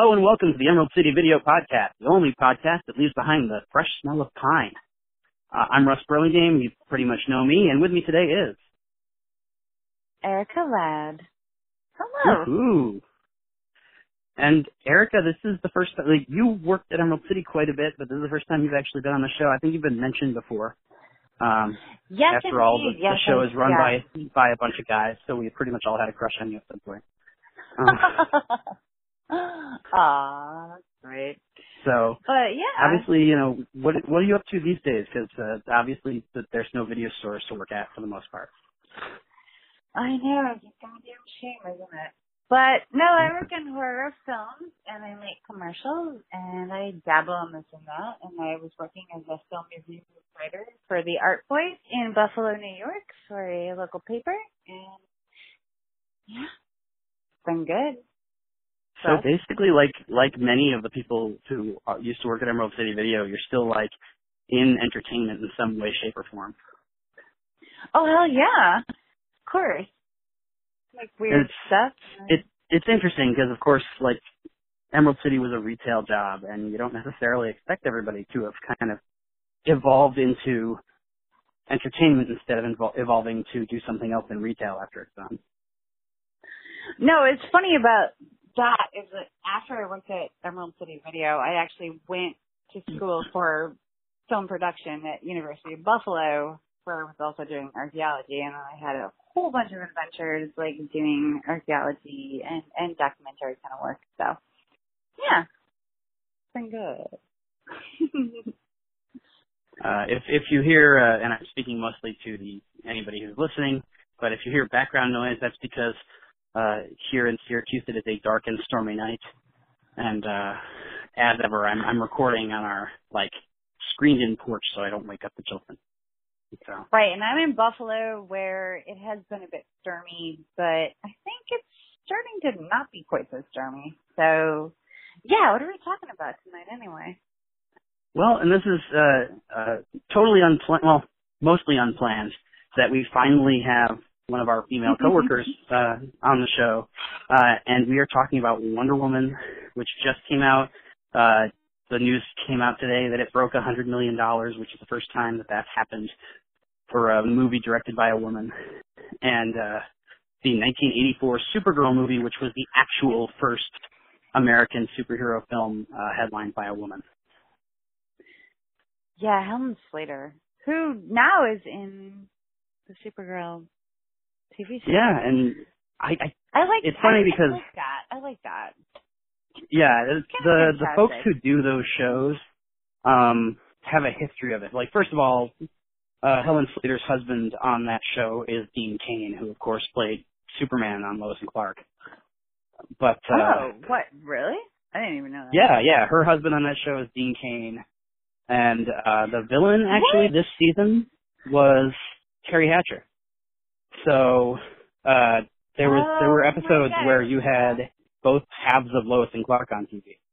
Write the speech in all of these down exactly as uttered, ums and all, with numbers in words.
Hello and welcome to the Emerald City Video Podcast, the only podcast that leaves behind the fresh smell of pine. Uh, I'm Russ Burlingame. You pretty much know me, and with me today is Erica Ladd. Hello. Woohoo! And Erica, this is the first time, like, you worked at Emerald City quite a bit, but this is the first time you've actually been on the show. I think you've been mentioned before. Um, yes, after all, the, yes, the show is run yeah. by by a bunch of guys, so we pretty much all had a crush on you at some point. Um, Aw, that's great. So, but yeah, obviously, you know, what what are you up to these days? Because uh, obviously, th- there's no video stores to work at for the most part. I know, it's a goddamn shame, isn't it? But no, I work in horror films and I make commercials and I dabble in this and that. And I was working as a film review writer for the Art Voice in Buffalo, New York, for a local paper. And yeah, it's been good. So basically, like like many of the people who uh, used to work at Emerald City Video, you're still like in entertainment in some way, shape, or form. Oh hell yeah, of course. Like weird it's, stuff. It it's interesting because of course, like Emerald City was a retail job, and you don't necessarily expect everybody to have kind of evolved into entertainment instead of invol- evolving to do something else in retail after it's done. No, it's funny about that is that after I worked at Emerald City Video, I actually went to school for film production at University of Buffalo, where I was also doing archaeology, and I had a whole bunch of adventures, like doing archaeology and, and documentary kind of work. So, yeah, it's been good. uh, if if you hear, uh, and I'm speaking mostly to the anybody who's listening, but if you hear background noise, that's because Uh, here in Syracuse, it is a dark and stormy night, and uh, as ever, I'm I'm recording on our like screened-in porch, so I don't wake up the children. So. Right, and I'm in Buffalo, where it has been a bit stormy, but I think it's starting to not be quite so stormy. So, yeah, what are we talking about tonight, anyway? Well, and this is uh, uh, totally unplanned. Well, mostly unplanned. That we finally have one of our female coworkers uh, on the show, uh, and we are talking about Wonder Woman, which just came out. Uh, the news came out today that it broke one hundred million dollars, which is the first time that that's happened for a movie directed by a woman. And uh, the nineteen eighty-four Supergirl movie, which was the actual first American superhero film uh, headlined by a woman. Yeah, Helen Slater, who now is in the Supergirl T V show. Yeah, and I, I, I like. It's funny I, because I like that. I like that. Yeah, the the the folks who do those shows um, have a history of it. Like, first of all, uh, Helen Slater's husband on that show is Dean Cain, who of course played Superman on Lois and Clark. But uh, oh, what really? I didn't even know that. Yeah, yeah, her husband on that show is Dean Cain, and uh, the villain actually what? this season was Terry Hatcher. So uh, there was oh, there were episodes okay. where you had both halves of Lois and Clark on T V.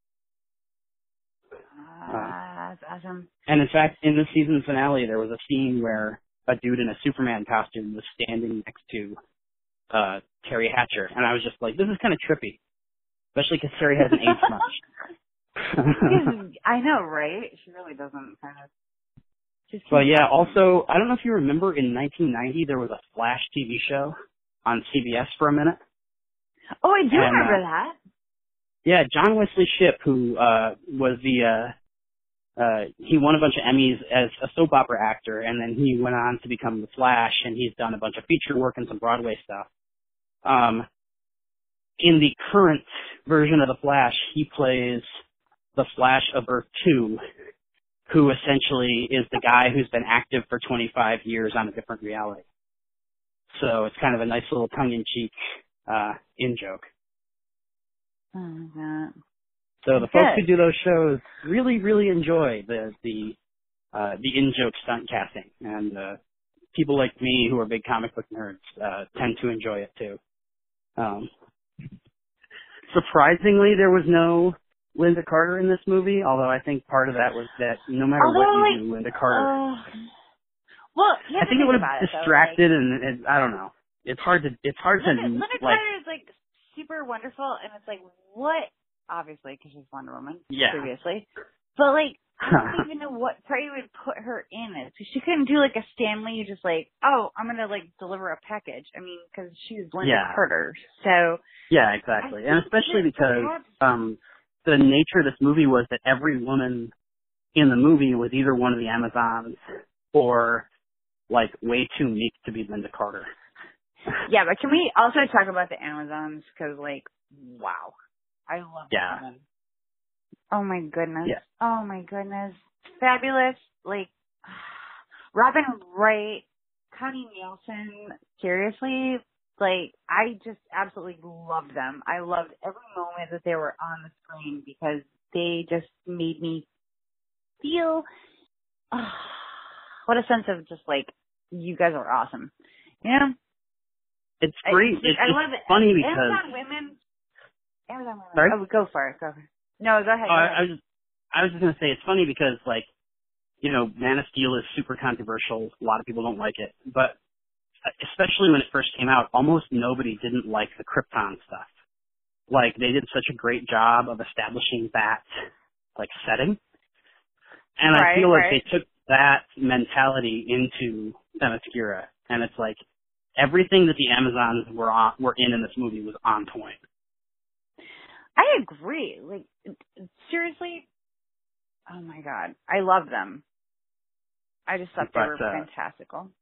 Ah, uh, that's awesome. And in fact, in the season finale, there was a scene where a dude in a Superman costume was standing next to uh, Terry Hatcher, and I was just like, this is kind of trippy, especially because Terry hasn't aged much. I know, right? She really doesn't kind of. But yeah, also, I don't know if you remember, in nineteen ninety, there was a Flash T V show on C B S for a minute. Oh, I do and, remember uh, that. Yeah, John Wesley Shipp, who uh, was the, uh, uh, he won a bunch of Emmys as a soap opera actor, and then he went on to become the Flash, and he's done a bunch of feature work and some Broadway stuff. Um, in the current version of the Flash, he plays the Flash of Earth two, who essentially is the guy who's been active for twenty-five years on a different reality. So it's kind of a nice little tongue-in-cheek uh, in-joke. Oh, my God. So the Good. folks who do those shows really, really enjoy the the uh, the in-joke stunt casting, and uh, people like me who are big comic book nerds uh, tend to enjoy it too. Um, surprisingly, there was no Linda Carter in this movie, although I think part of that was that no matter although, what you like, do, Linda Carter. Uh, well, you I think it would have it, distracted, though, like, and, and I don't know. It's hard to it's hard Linda, to Linda like. Carter is like super wonderful, and it's like, what obviously, because she's Wonder Woman Yeah. previously. But, like, I don't even know what part you would put her in it. So she couldn't do, like, a Stan Lee, just like, oh, I'm going to, like, deliver a package. I mean, because she's Linda Yeah. Carter. So. Yeah, exactly. And especially because um, the nature of this movie was that every woman in the movie was either one of the Amazons or, like, way too meek to be Linda Carter. Yeah, but can we also talk about the Amazons? Because, like, wow. I love Yeah. them. Oh, my goodness. Yeah. Oh, my goodness. Fabulous. Like, Robin Wright, Connie Nielsen, seriously, like, I just absolutely loved them. I loved every moment that they were on the screen because they just made me feel, oh, what a sense of just, like, you guys are awesome. You know? It's great. I, it's I it's love it. funny because... Amazon women. Amazon women. Sorry? Oh, go for it. Go for it. No, go ahead. Oh, Go I, ahead. I was I was just going to say it's funny because, like, you know, Man of Steel is super controversial. A lot of people don't like it. But especially when it first came out, almost nobody didn't like the Krypton stuff. Like, they did such a great job of establishing that, like, setting. And right, I feel like right. they took that mentality into Themyscira. And it's like everything that the Amazons were on, were in in this movie was on point. I agree. Like, seriously, oh my God. I love them. I just thought they But, were uh, fantastical.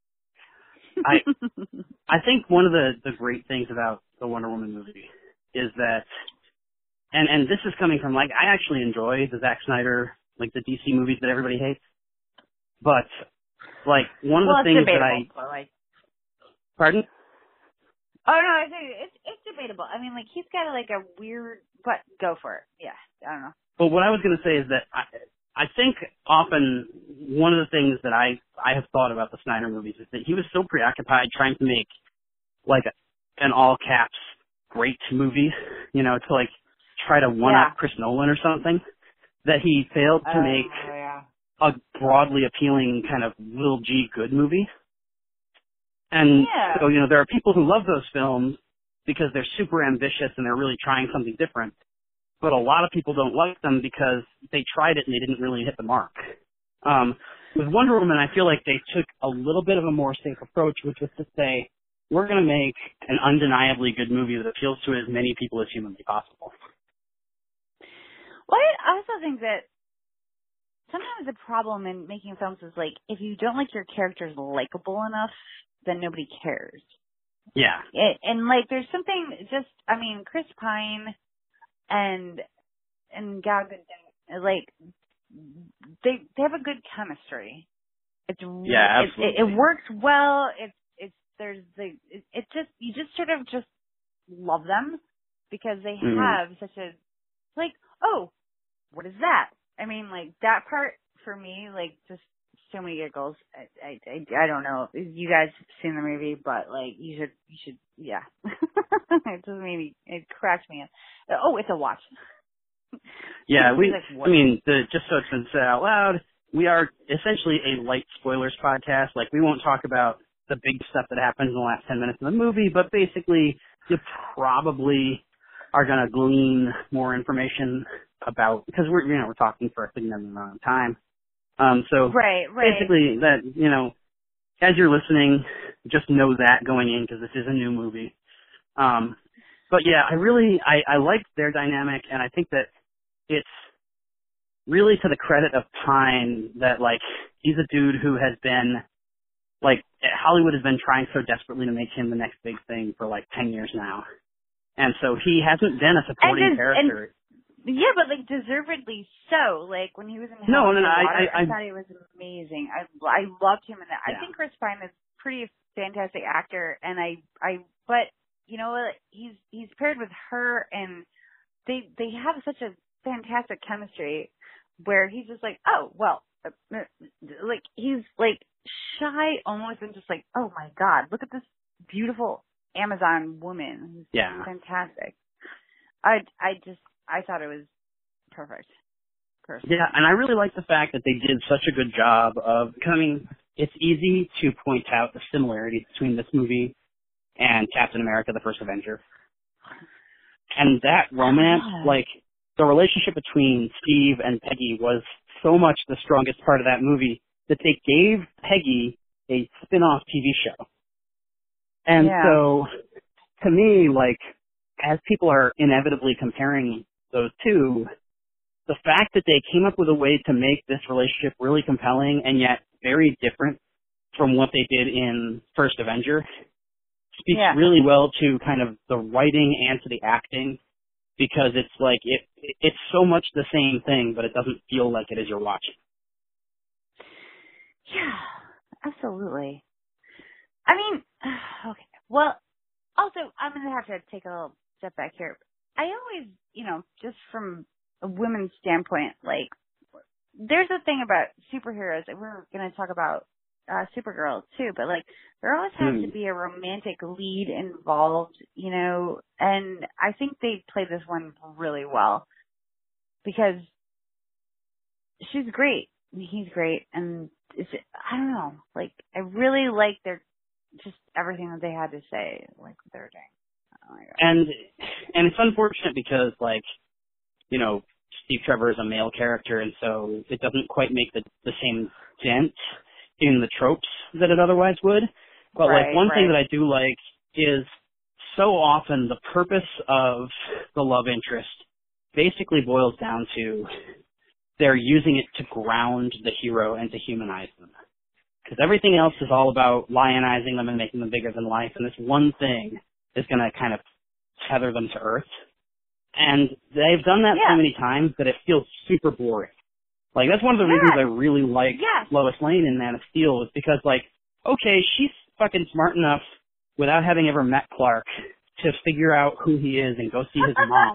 I I think one of the, the great things about the Wonder Woman movie is that, and, and this is coming from, like, I actually enjoy the Zack Snyder, like, the D C movies that everybody hates. But, like, one of well, the things debatable, that I... but like, Pardon? oh, no, I think it's, it's debatable. I mean, like, he's got, like, a weird, but go for it. Yeah, I don't know. But what I was going to say is that I, I think often one of the things that I, I have thought about the Snyder movies is that he was so preoccupied trying to make, like, an all-caps great movie, you know, to, like, try to one-up Yeah. Chris Nolan or something, that he failed to Oh, make yeah. a broadly appealing kind of Lil G good movie. And Yeah. so, you know, there are people who love those films because they're super ambitious and they're really trying something different. But a lot of people don't like them because they tried it and they didn't really hit the mark. Um, with Wonder Woman, I feel like they took a little bit of a more safe approach, which was to say, we're going to make an undeniably good movie that appeals to as many people as humanly possible. Well, I also think that sometimes the problem in making films is, like, if you don't like your characters likable enough, then nobody cares. Yeah. It, and, like, there's something just, I mean, Chris Pine and and Gal Gadot, like, they they have a good chemistry. It's Yeah, it, absolutely. it, it works well. It's it's there's the it, it just you just sort of just love them because they mm-hmm. have such a, like, oh, what is that? I mean, like, that part for me, like, just so many giggles. I, I, I, I don't know if you guys have seen the movie, but, like, you should, you should, yeah. It just made me, it cracked me up. Oh, it's a watch. Yeah, we, like, I mean, the, just so it's been said out loud, we are essentially a light spoilers podcast. Like, we won't talk about the big stuff that happens in the last ten minutes of the movie, but basically, you probably are going to glean more information about, because we're, you know, we're talking for a significant amount of time. Um, so right, right. basically that, you know, as you're listening, just know that going in because this is a new movie. Um, but yeah, I really, I, I liked their dynamic, and I think that it's really to the credit of Pine that, like, he's a dude who has been, like, Hollywood has been trying so desperately to make him the next big thing for, like, ten years now. And so he hasn't been a supporting and, character. And, yeah, but, like, deservedly so. Like, when he was in Hell no, in no, no, the I, Water, I, I, I thought he was amazing. I, I loved him in that. Yeah. I think Chris Pine is a pretty fantastic actor, and I, I, but, you know what, he's, he's paired with her, and they, they have such a fantastic chemistry where he's just like, oh, well, uh, like, he's, like, shy almost and just like, oh my God, look at this beautiful Amazon woman who's yeah. fantastic. I, I just, I thought it was perfect. Personally. Yeah, and I really like the fact that they did such a good job of, I mean, it's easy to point out the similarities between this movie and Captain America, the First Avenger. And that romance, Oh, like, the relationship between Steve and Peggy was so much the strongest part of that movie that they gave Peggy a spin-off T V show. And yeah. so, to me, like, as people are inevitably comparing those two, the fact that they came up with a way to make this relationship really compelling and yet very different from what they did in First Avenger speaks yeah. really well to kind of the writing and to the acting, because it's like it it's so much the same thing, but it doesn't feel like it as you're watching. Yeah, absolutely. I mean, okay. Well, also, I'm going to have to take a little step back here. I always, you know, just from a women's standpoint, like, there's a thing about superheroes, and we're going to talk about uh, Supergirl too, but like, there always has mm. to be a romantic lead involved, you know, and I think they played this one really well because she's great, and he's great, and it's, I don't know, like, I really like their, just everything that they had to say, like, what they were doing. Oh my God. And, and it's unfortunate because, like, you know, Steve Trevor is a male character, and so it doesn't quite make the, the same dent in the tropes that it otherwise would. But, right, like, one right. thing that I do like is so often the purpose of the love interest basically boils down to they're using it to ground the hero and to humanize them. Because everything else is all about lionizing them and making them bigger than life, and this one thing is going to kind of tether them to earth. And they've done that yeah. so many times that it feels super boring. Like, that's one of the yes. reasons I really like yes. Lois Lane in Man of Steel, is because, like, okay, she's fucking smart enough without having ever met Clark to figure out who he is and go see his mom.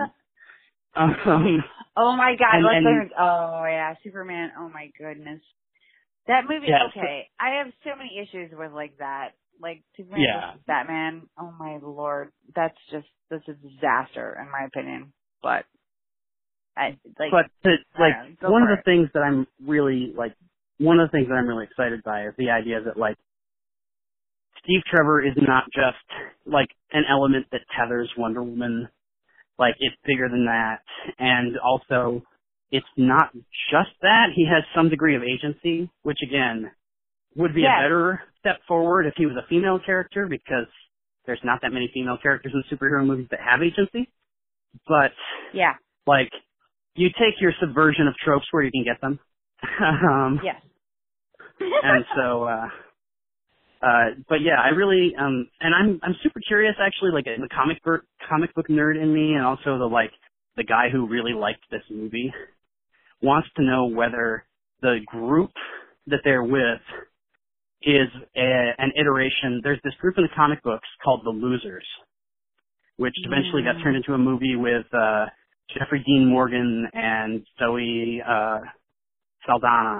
um, oh my God. and, Let's and, oh yeah, Superman. Oh my goodness. That movie, yeah, okay. I have so many issues with, like, that. Like, Superman yeah. versus Batman. Oh my Lord. That's just, that's a disaster, in my opinion. But, I, like, But, to, like, know, one of the it. things that I'm really, like, one of the things that I'm really excited by is the idea that, like, Steve Trevor is not just, like, an element that tethers Wonder Woman. Like, it's bigger than that. And also, it's not just that. He has some degree of agency, which, again, would be yes. a better step forward if he was a female character, because there's not that many female characters in superhero movies that have agency. But, yeah. like, you take your subversion of tropes where you can get them. um, yes. and so, uh, uh, but yeah, I really, um, and I'm, I'm super curious actually, like the comic book, comic book nerd in me, and also the, like, the guy who really liked this movie wants to know whether the group that they're with is a, an iteration. There's this group in the comic books called the Losers, which eventually got turned into a movie with, uh, Jeffrey Dean Morgan and Zoe, uh, Saldana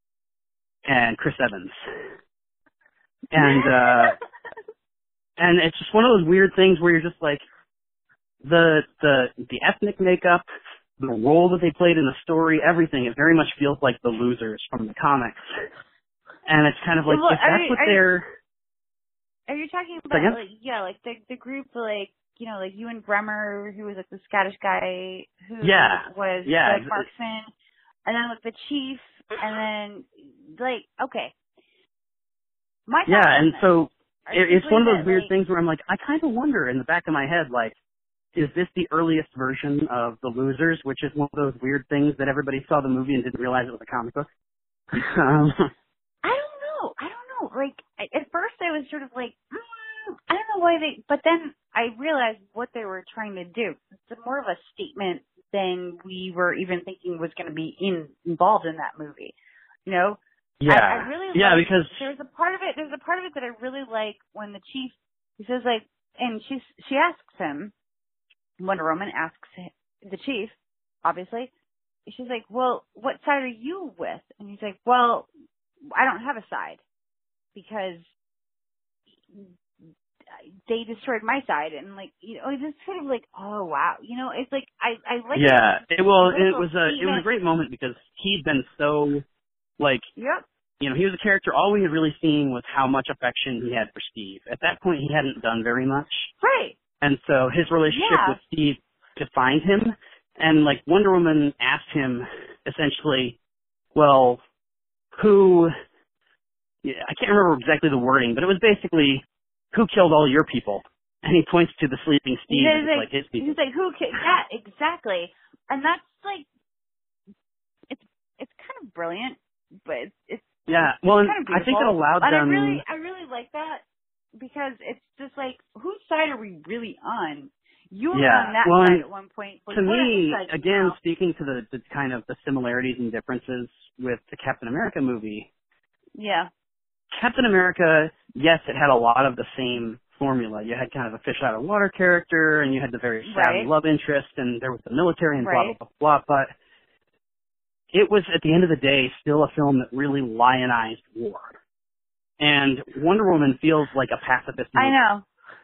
and Chris Evans. And, uh, and it's just one of those weird things where you're just like, the, the, the ethnic makeup, the role that they played in the story, everything, it very much feels like the Losers from the comics. And it's kind of like, well, if that's you, what are they're... Are you talking about, Again? like, yeah, like, the, the group, like, you know, like, Ewan Bremer, who was, like, the Scottish guy who Yeah. was, yeah. like, marksman, and then, like, the chief, and then, like, okay. My Yeah, and so it, it's one of those that, weird like, things where I'm like, I kind of wonder in the back of my head, like, is this the earliest version of The Losers, which is one of those weird things that everybody saw the movie and didn't realize it was a comic book? um, I don't know. I don't know. Like, I- at first I was sort of like, mm, I don't know why they, but then I realized what they were trying to do. It's more of a statement than we were even thinking was going to be in, involved in that movie. You know? yeah. I, I really yeah, like, because... there's a part of it, there's a part of it that I really like when the chief, he says like, and she's, she asks him, Wonder Woman asks the chief, obviously, she's like, well, what side are you with? And he's like, well, I don't have a side because they destroyed my side. And like, you know, it's just sort of like, oh wow, you know, it's like, I, I like Yeah, it, well, it was a, statement. it was a great moment because he'd been so, like, yep. you know, he was a character, all we had really seen was how much affection he had for Steve. At that point, he hadn't done very much. Right. And so his relationship Yeah. with Steve defined him, and like Wonder Woman asked him essentially, well, who, yeah, I can't remember exactly the wording, but it was basically, who killed all your people? And he points to the sleeping Steve, He's and it's like, like his people. he's like, who? Ca- yeah, exactly. And that's like, it's it's kind of brilliant, but it's, it's Yeah, well, kind of I think it beautiful. allowed and them. I really, I really like that because it's just like, whose side are we really on? You were Yeah, on that well, side at one point. But to me, side again, now. speaking to the, the kind of the similarities and differences with the Captain America movie, Yeah. Captain America, yes, it had a lot of the same formula. You had kind of a fish out of water character, and you had the very savvy Right. love interest, and there was the military, and blah, Right. blah, blah, blah. But it was, at the end of the day, still a film that really lionized war. And Wonder Woman feels like a pacifist movie. I know.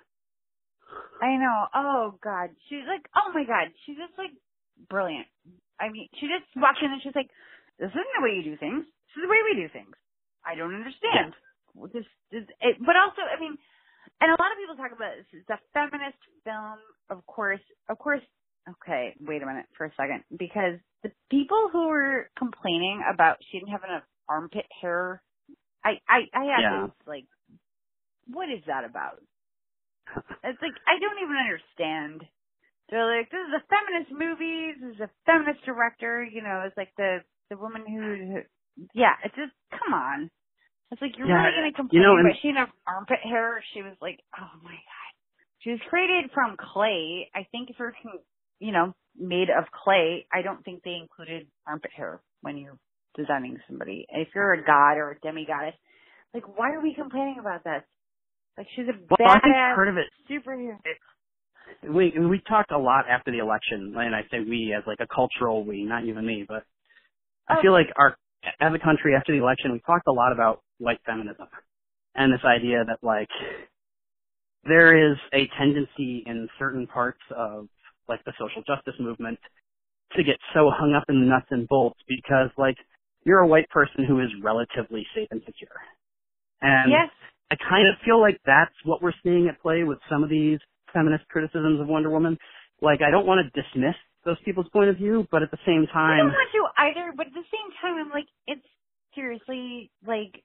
I know. Oh, God. She's like, oh, my God. She's just, like, brilliant. I mean, she just walks in and she's like, this isn't the way you do things. This is the way we do things. I don't understand. Yeah. This, this, it, but also, I mean, and a lot of people talk about this. It's a feminist film, of course. Of course. Okay, wait a minute for a second. Because the people who were complaining about she didn't have enough armpit hair, I, I, I have Yeah. this, like, what is that about? It's like, I don't even understand. They're like, this is a feminist movie. This is a feminist director. You know, it's like the, the woman who, yeah, it's just, come on. It's like, you're Yeah, really going to complain you know, about she didn't have armpit hair? She was like, oh my God. She was created from clay. I think if you're, you know, made of clay, I don't think they included armpit hair when you're designing somebody. If you're a god or a demigoddess, like, why are we complaining about that? Like, she's a well, I think badass part of it, superhero. we we talked a lot after the election, and I say we as like a cultural we, not you and me, but I Oh. feel like our as a country after the election, we talked a lot about white feminism and this idea that like there is a tendency in certain parts of like the social justice movement to get so hung up in the nuts and bolts because like you're a white person who is relatively safe and secure. And Yes. I kind of feel like that's what we're seeing at play with some of these feminist criticisms of Wonder Woman. Like, I don't want to dismiss those people's point of view, but at the same I time... don't want to either, but at the same time, I'm like, it's seriously, like...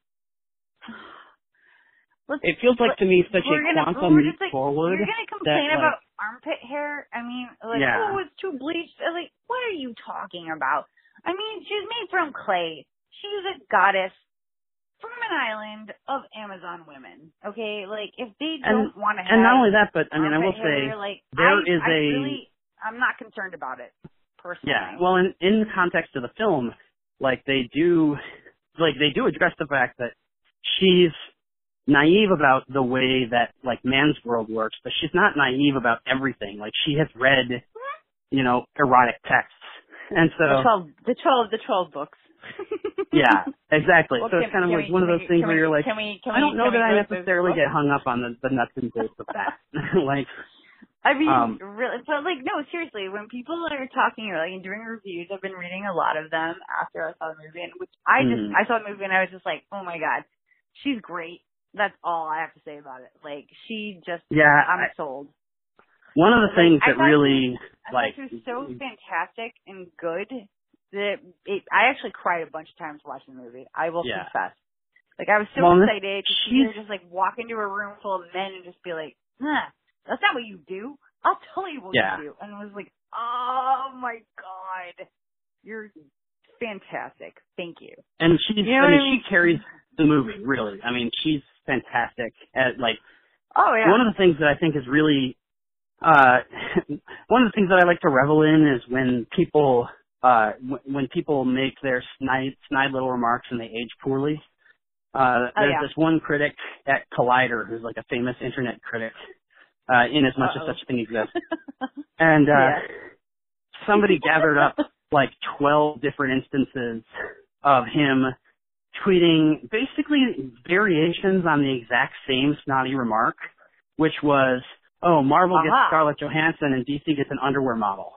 Let's, it feels like, to me, such a gonna, quantum leap like, forward. You're going to complain that, about like, armpit hair? I mean, like, yeah. oh, it's too bleached. I'm like, what are you talking about? I mean, she's made from clay. She's a goddess from an island of Amazon women. Okay, like if they don't want to have, and not only that, but I mean, I will hair, say like, there I, is I a really, I'm not concerned about it personally. yeah. Well, in in the context of the film, like they do, like they do address the fact that she's naive about the way that like man's world works, but she's not naive about everything. Like she has read, you know, erotic texts, and so the twelve, the twelve, the twelve books. Yeah, exactly. Well, so can, it's kind of like we, one of those we, things we, where you're like, can we, can I don't we, know can that I we necessarily get hung up on the, the nuts and bolts of that. Like, I mean, um, really, but like, no, seriously, when people are talking or like doing reviews, I've been reading a lot of them after I saw the movie, and which I just, mm-hmm. I saw the movie and I was just like, oh my God, she's great. That's all I have to say about it. Like, she just, yeah, I'm I, sold. One of the Like, things I that really, she, I like, thought she was so fantastic and good that it, I actually cried a bunch of times watching the movie. I will yeah. confess. Like, I was so well, excited to see her just, like, walk into a room full of men and just be like, huh, that's not what you do. I'll tell you what yeah. you do. And I was like, oh, my God. You're fantastic. Thank you. And she's, you know I mean, I mean, she carries the movie, really. I mean, she's fantastic at, like, oh, yeah. one of the things that I think is really, uh, one of the things that I like to revel in is when people, uh, w- when people make their snide, snide little remarks and they age poorly. Uh, oh, there's yeah. this one critic at Collider who's like a famous internet critic, uh, in as much Uh-oh. as such a thing exists. And, uh, yeah. somebody gathered up like twelve different instances of him tweeting basically variations on the exact same snotty remark, which was, oh, Marvel uh-huh. gets Scarlett Johansson and D C gets an underwear model.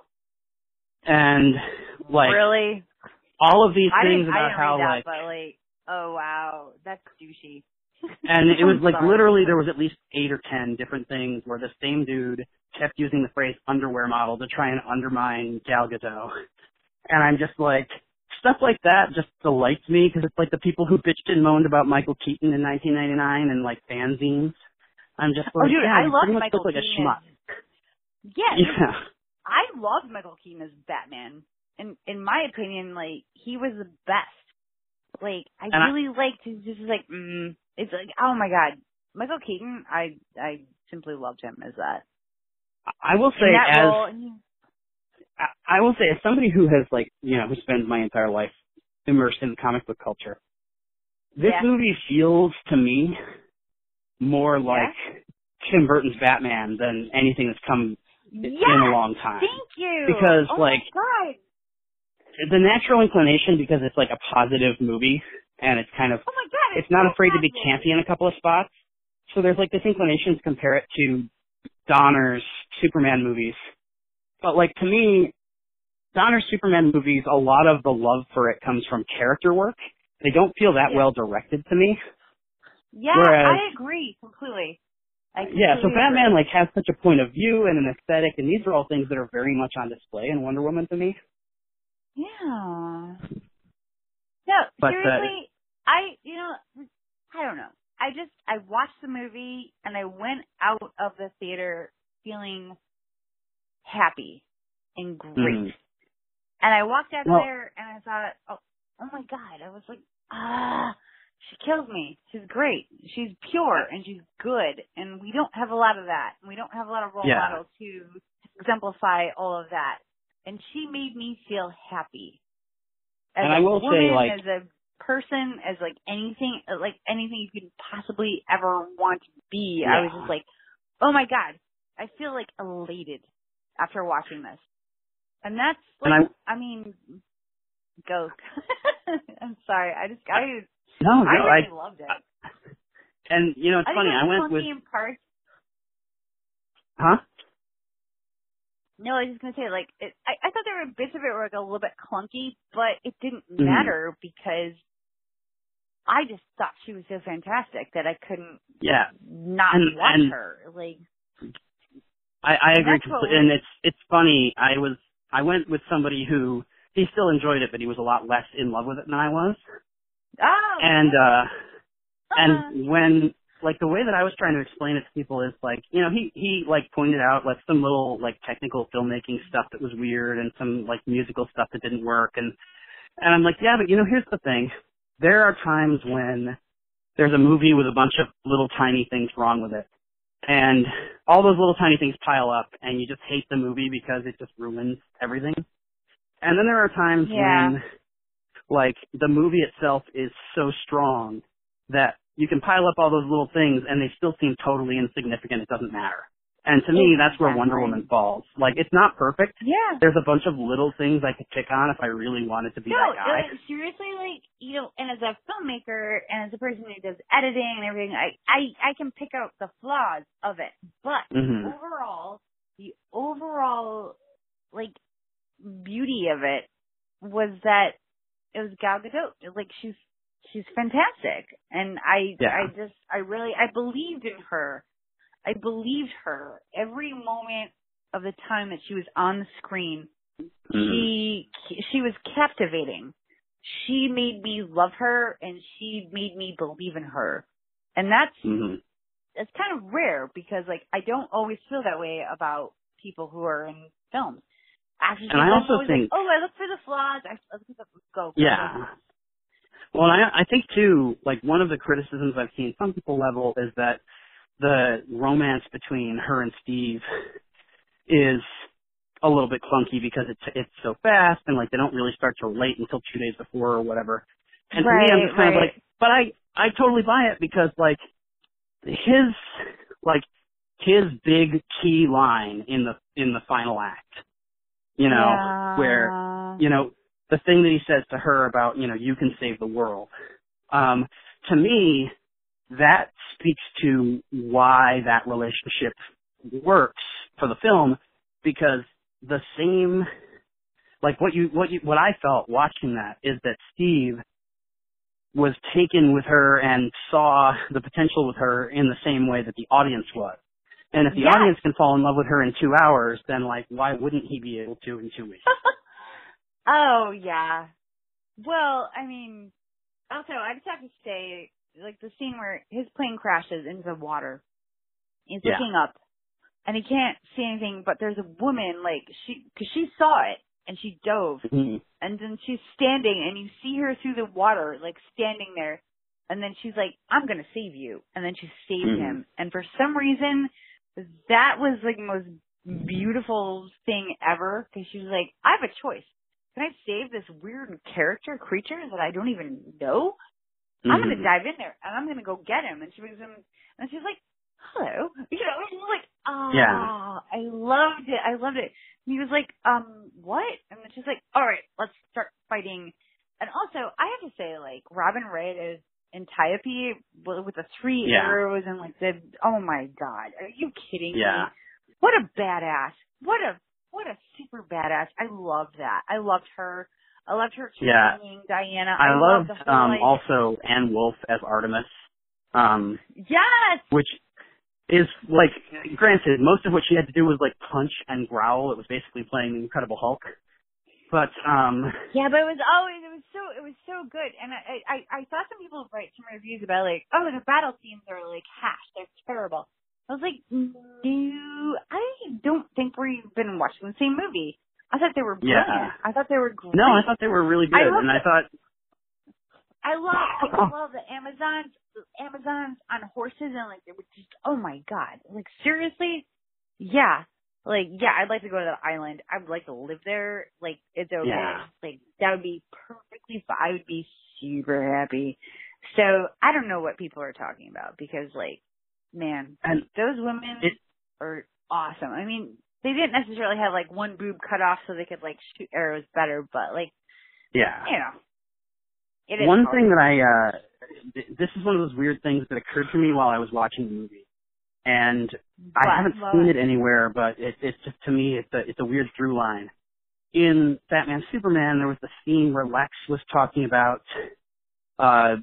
And, like, really? all of these I things didn't, about I didn't how, read that, like, but, like, oh, wow, that's douchey. And it was like sorry. literally there was at least eight or ten different things where the same dude kept using the phrase underwear model to try and undermine Gal Gadot. And I'm just like, stuff like that just delights me because it's like the people who bitched and moaned about Michael Keaton in nineteen ninety-nine and like fanzines. I'm just like, oh, dude, yeah, I you love pretty much Michael look like Keaton. a schmuck. As, yeah, Yeah. I loved Michael Keaton as Batman. And in my opinion, like, he was the best. Like, I And really I, liked his, just like, mm, it's like, oh my god. Michael Keaton, I, I simply loved him as that. I will say in that as, role, and he, I, I will say as somebody who has like, you know, who spends my entire life immersed in comic book culture, this yeah. movie feels to me more like yeah? Tim Burton's Batman than anything that's come yes! in a long time. Thank you! Because, oh like, my god! the natural inclination, because it's like a positive movie, and it's kind of, oh my god, it's, it's not so afraid to be positive. campy in a couple of spots. So there's like this inclination to compare it to Donner's Superman movies. But like to me, Donner's Superman movies, a lot of the love for it comes from character work. They don't feel that yeah. well directed to me. Yeah, Whereas, I agree completely. I completely yeah, so Batman agree. like has such a point of view and an aesthetic, and these are all things that are very much on display in Wonder Woman to me. Yeah. No, But, seriously, uh, I, you know, I don't know. I just, I watched the movie and I went out of the theater feeling happy and great. Mm. And I walked out Well, there and I thought, oh, oh my God. I was like, ah, she kills me. She's great. She's pure and she's good. And we don't have a lot of that. We don't have a lot of role yeah. models to exemplify all of that. And she made me feel happy. As and a I will woman, say, like, as a person, as like anything, like anything you could possibly ever want to be. yeah. I was just like, oh my God, I feel like elated after watching this. And that's like, and I, I mean, go. I'm sorry. I just, I, no, no, I really I, loved it. I, and you know, it's I funny, think it I was went with, clunky in parts. huh? No, I was just gonna say, like, it, I, I thought there were bits of it were like a little bit clunky, but it didn't Mm-hmm. matter because I just thought she was so fantastic that I couldn't Yeah. not And- watch and her. Like, I, I agree that's what completely, and it's it's funny. I was I went with somebody who he still enjoyed it, but he was a lot less in love with it than I was. oh, And uh, uh, and when like the way that I was trying to explain it to people is like, you know, he he like pointed out like some little like technical filmmaking stuff that was weird and some like musical stuff that didn't work, and and I'm like, yeah, but you know, here's the thing. There are times when there's a movie with a bunch of little tiny things wrong with it. And all those little tiny things pile up and you just hate the movie because it just ruins everything. And then there are times yeah. when, like, the movie itself is so strong that you can pile up all those little things and they still seem totally insignificant. It doesn't matter. And to me, that's where Wonder Woman falls. Like, it's not perfect. Yeah. There's a bunch of little things I could pick on if I really wanted to be No, that guy. like, seriously, like, you know, and as a filmmaker and as a person who does editing and everything, I, I, I can pick out the flaws of it. But Mm-hmm. overall, the overall, like, beauty of it was that it was Gal Gadot. Like, she's, she's fantastic. And I, Yeah. I just, I really, I believed in her. I believed her every moment of the time that she was on the screen. Mm-hmm. She she was captivating. She made me love her, and she made me believe in her. And that's Mm-hmm. that's kind of rare because like I don't always feel that way about people who are in films. Actually, And I I'm also always think, like, oh, I look for the flaws. I, I look for the go. go yeah. go. Well, I, I think too, like one of the criticisms I've seen some people level is that the romance between her and Steve is a little bit clunky because it's it's so fast and like they don't really start to relate until two days before or whatever. And right, to me, I'm just kind right. of like, but I I totally buy it because like his like his big key line in the in the final act, you know, yeah. where you know the thing that he says to her about you know you can save the world. Um, to me, that speaks to why that relationship works for the film, because the same, like what you, what you, what I felt watching that is that Steve was taken with her and saw the potential with her in the same way that the audience was. And if the yes. audience can fall in love with her in two hours, then, like, why wouldn't he be able to in two weeks? Oh, yeah. Well, I mean, also, I just have to say, like, the scene where his plane crashes into the water. He's Yeah. looking up, and he can't see anything, but there's a woman, like, she, because she saw it, and she dove, Mm-hmm. and then she's standing, and you see her through the water, like, standing there, and then she's like, I'm gonna save you, and then she saves Mm-hmm. him, and for some reason, that was, like, the most beautiful thing ever, because she was like, I have a choice. Can I save this weird character, creature that I don't even know? Mm-hmm. I'm going to dive in there, and I'm going to go get him. And she brings him, and she's like, hello. You know, it was like, ah, Yeah. I loved it. I loved it. And he was like, um, what? And then she's like, all right, let's start fighting. And also, I have to say, like, Robin Wright is Antiope with the three Yeah. arrows and, like, the, oh, my God. Are you kidding Yeah. me? What a badass. What a What a super badass. I loved that. I loved her. I loved her Yeah. training Diana. I, I loved, loved the whole, um, like, also Anne Wolfe as Artemis. Um, yes! which is, like, granted, most of what she had to do was, like, punch and growl. It was basically playing the Incredible Hulk. But, um... yeah, but it was always, it was so, it was so good. And I, I, I saw some people write some reviews about, like, oh, the battle scenes are, like, hash. They're terrible. I was like, no, I don't think we've been watching the same movie. I thought they were brilliant. Yeah. I thought they were great. No, I thought they were really good, I and I the, thought... I love, I love the Amazons, the Amazons on horses, and, like, they were just, oh, my God. Like, seriously? Yeah. Like, yeah, I'd like to go to that island. I would like to live there. Like, it's okay. Yeah. Like, that would be perfectly fine. I would be super happy. So, I don't know what people are talking about, because, like, man, and those women it, are awesome. I mean, they didn't necessarily have, like, one boob cut off so they could, like, shoot arrows better, but, like, yeah. you know. It is one hard. thing that I, uh, th- this is one of those weird things that occurred to me while I was watching the movie. And But, I haven't well, seen it anywhere, but it, it's just, to me, it's a, it's a weird through line. In Batman Superman, there was the scene where Lex was talking about, uh,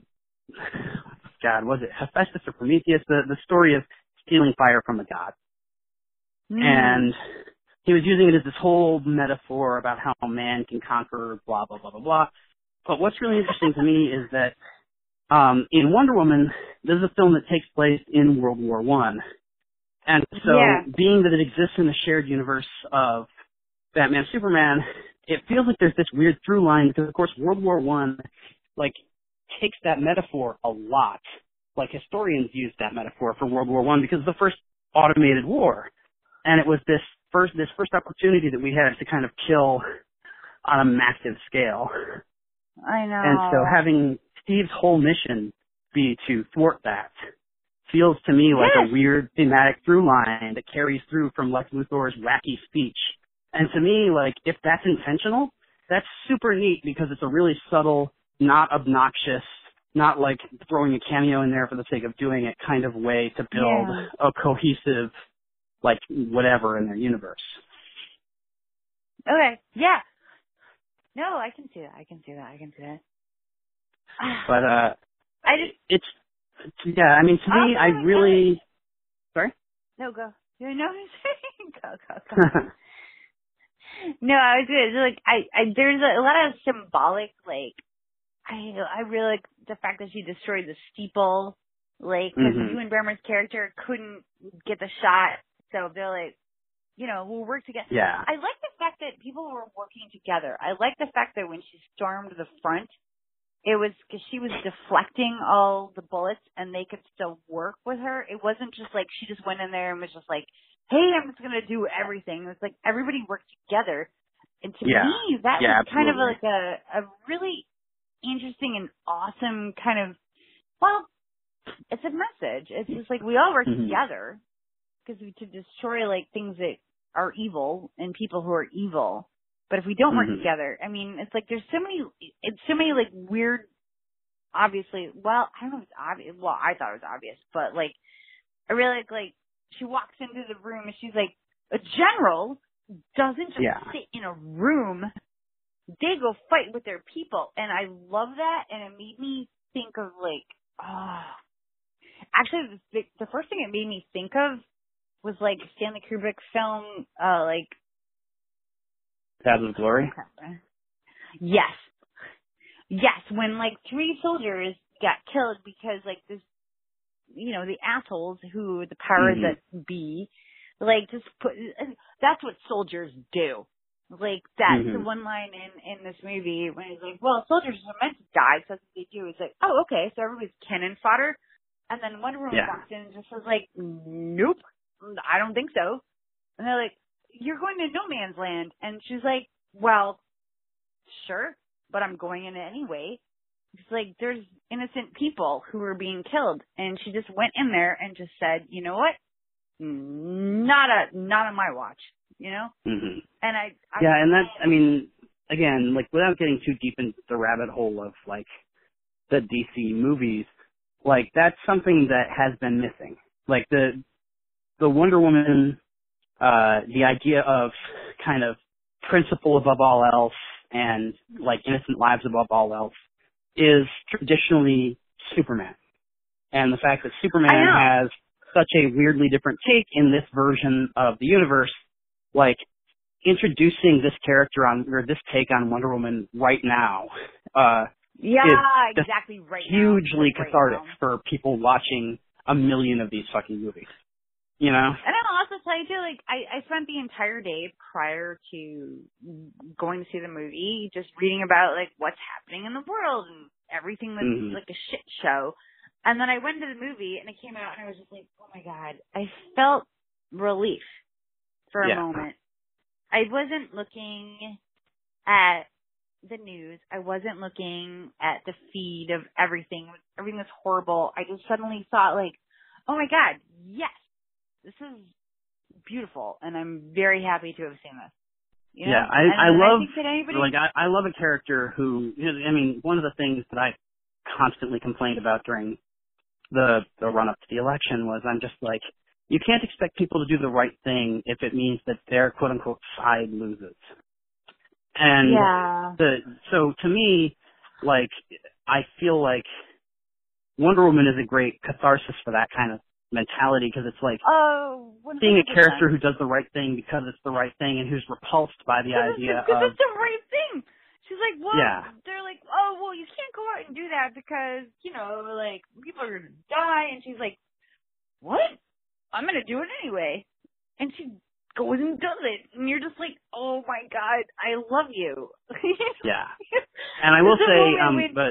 God, was it Hephaestus or Prometheus? The, the story of stealing fire from a god. Mm. And he was using it as this whole metaphor about how man can conquer blah, blah, blah, blah, blah. But what's really interesting to me is that um, in Wonder Woman, this is a film that takes place in World War One. And so yeah. being that it exists in the shared universe of Batman Superman, it feels like there's this weird through line because, of course, World War One, like, takes that metaphor a lot. Like, historians use that metaphor for World War One because it's the first automated war. And it was this first this first opportunity that we had to kind of kill on a massive scale. I know. And so having Steve's whole mission be to thwart that feels to me like yes. a weird thematic through line that carries through from Lex Luthor's wacky speech. And to me, like, if that's intentional, that's super neat because it's a really subtle, not obnoxious, not like throwing a cameo in there for the sake of doing it kind of way to build yeah. a cohesive, like, whatever in their universe. Okay, yeah. No, I can see that. I can see that. I can see that. But, uh, I just, it's, it's yeah, I mean, to me, I really, sorry? No, go. No, no, go, go, go. No, I was just, like, I, I, there's a, a lot of symbolic, like, I, I really like the fact that she destroyed the steeple, like, because mm-hmm. Ewan Brammer's character couldn't get the shot, so they're like, you know, we'll work together. Yeah. I like the fact that people were working together. I like the fact that when she stormed the front, it was because she was deflecting all the bullets and they could still work with her. It wasn't just like she just went in there and was just like, hey, I'm just going to do everything. It was like everybody worked together. And to yeah. me, that yeah, was kind of absolutely. like a, a really interesting and awesome kind of, well, it's a message. It's just like we all work mm-hmm. together because to destroy like things that are evil and people who are evil. But if we don't work mm-hmm. together, I mean, it's like there's so many, it's so many like weird, obviously, well, I don't know if it's obvious. Well, I thought it was obvious, but like, I really like, like she walks into the room and she's like, a general doesn't just yeah. sit in a room. They go fight with their people. And I love that. And it made me think of like, oh, actually the, the first thing it made me think of was like Stanley Kubrick film, uh, like Paths of Glory. Yes, yes. When like three soldiers got killed because like this, you know, the assholes who the powers Mm-hmm. that be, like just put. That's what soldiers do. Like that's Mm-hmm. the one line in in this movie when he's like, "Well, soldiers are meant to die, so that's what they do." It's like, "Oh, okay." So everybody's cannon fodder, and then Wonder Woman Yeah. walks in and just says like, "Nope, I don't think so." And they're like, "You're going to no man's land," and she's like, "Well, sure, but I'm going in it anyway." It's like there's innocent people who are being killed, and she just went in there and just said, "You know what? Not a not on my watch." You know? Mm-hmm. And I, I yeah, and that's, I mean, again, like, without getting too deep into the rabbit hole of, like, the D C movies, like, that's something that has been missing. Like, the, the Wonder Woman, uh, the idea of kind of principle above all else and, like, innocent lives above all else is traditionally Superman. And the fact that Superman has such a weirdly different take in this version of the universe, like, introducing this character on, or this take on Wonder Woman right now, uh, yeah, is exactly right hugely now. cathartic right now. for people watching a million of these fucking movies. You know? And I'll also tell you too, like, I, I spent the entire day prior to going to see the movie just reading about, like, what's happening in the world and everything was Mm-hmm. like a shit show. And then I went to the movie and it came out and I was just like, oh my God, I felt relief for a Yeah. moment. I wasn't looking at the news. I wasn't looking at the feed of everything. Everything was horrible. I just suddenly thought like, oh my God, yes, this is beautiful. And I'm very happy to have seen this. You know? Yeah, I, and, I and love, I think that anybody... like, I, I love a character who, you know, I mean, one of the things that I constantly complained about during the, the run-up to the election was I'm just like, you can't expect people to do the right thing if it means that their quote-unquote side loses. And yeah. the, so to me, like, I feel like Wonder Woman is a great catharsis for that kind of mentality because it's like oh, seeing a character who does the right thing because it's the right thing and who's repulsed by the idea Because of... it's the right thing. She's like, well, yeah. they're like, oh, well, you can't go out and do that because, you know, like, people are going to die. And she's like, what? I'm going to do it anyway. And she goes and does it. And you're just like, oh, my God, I love you. Yeah. And I will There's a say, moment um, when- but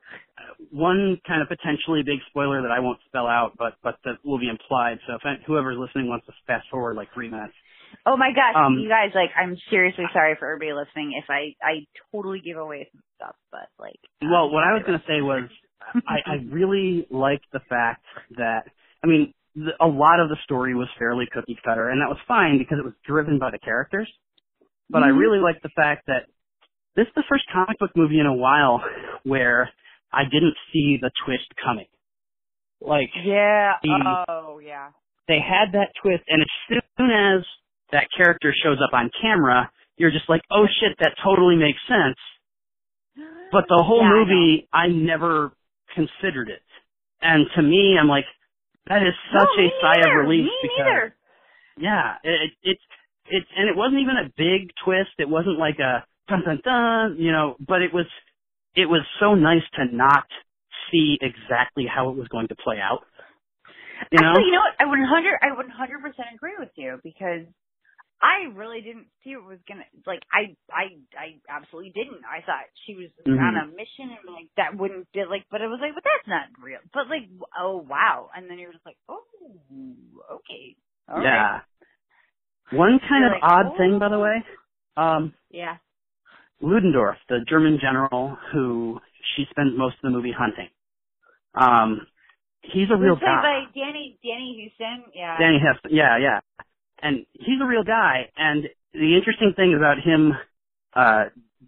one kind of potentially big spoiler that I won't spell out, but, but that will be implied. So if whoever's listening wants to fast forward like three minutes. Oh my gosh, Um, you guys, like, I'm seriously sorry for everybody listening if I, I totally give away some stuff, but like. Well, what I was going to say was I, I really liked the fact that, I mean, the, a lot of the story was fairly cookie cutter, and that was fine because it was driven by the characters. But mm-hmm. I really liked the fact that this is the first comic book movie in a while where I didn't see the twist coming. Like, yeah, the, oh, yeah. They had that twist, and as soon as that character shows up on camera, you're just like, oh shit, that totally makes sense. But the whole yeah, movie, I, I never considered it. And to me, I'm like, that is such no, a sigh neither. of relief me because, neither. yeah, it, it, it, and it wasn't even a big twist. It wasn't like a dun dun dun, you know, but it was, it was so nice to not see exactly how it was going to play out. You know? Actually, you know what? I would one hundred, I would one hundred percent agree with you because I really didn't see what was gonna like. I, I, I absolutely didn't. I thought she was mm-hmm. on a mission and like that wouldn't be like. But it was like, but that's not real. But like, oh wow! And then you're just like, oh, okay, all yeah. right. One kind You're of like, odd oh. thing, by the way. Um, yeah. Ludendorff, the German general who she spends most of the movie hunting. Um, he's a real It was played guy. by Danny Danny Houston. Yeah. Danny Heston. Yeah, yeah. And he's a real guy. And the interesting thing about him, uh,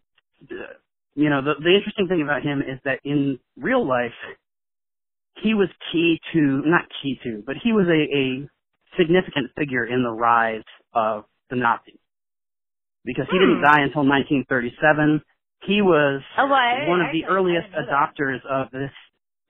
you know, the, the interesting thing about him is that in real life, he was key to, not key to, but he was a, a significant figure in the rise of the Nazis. Because he hmm. didn't die until nineteen thirty-seven. He was oh, well, I, one of I, the I, earliest I adopters of this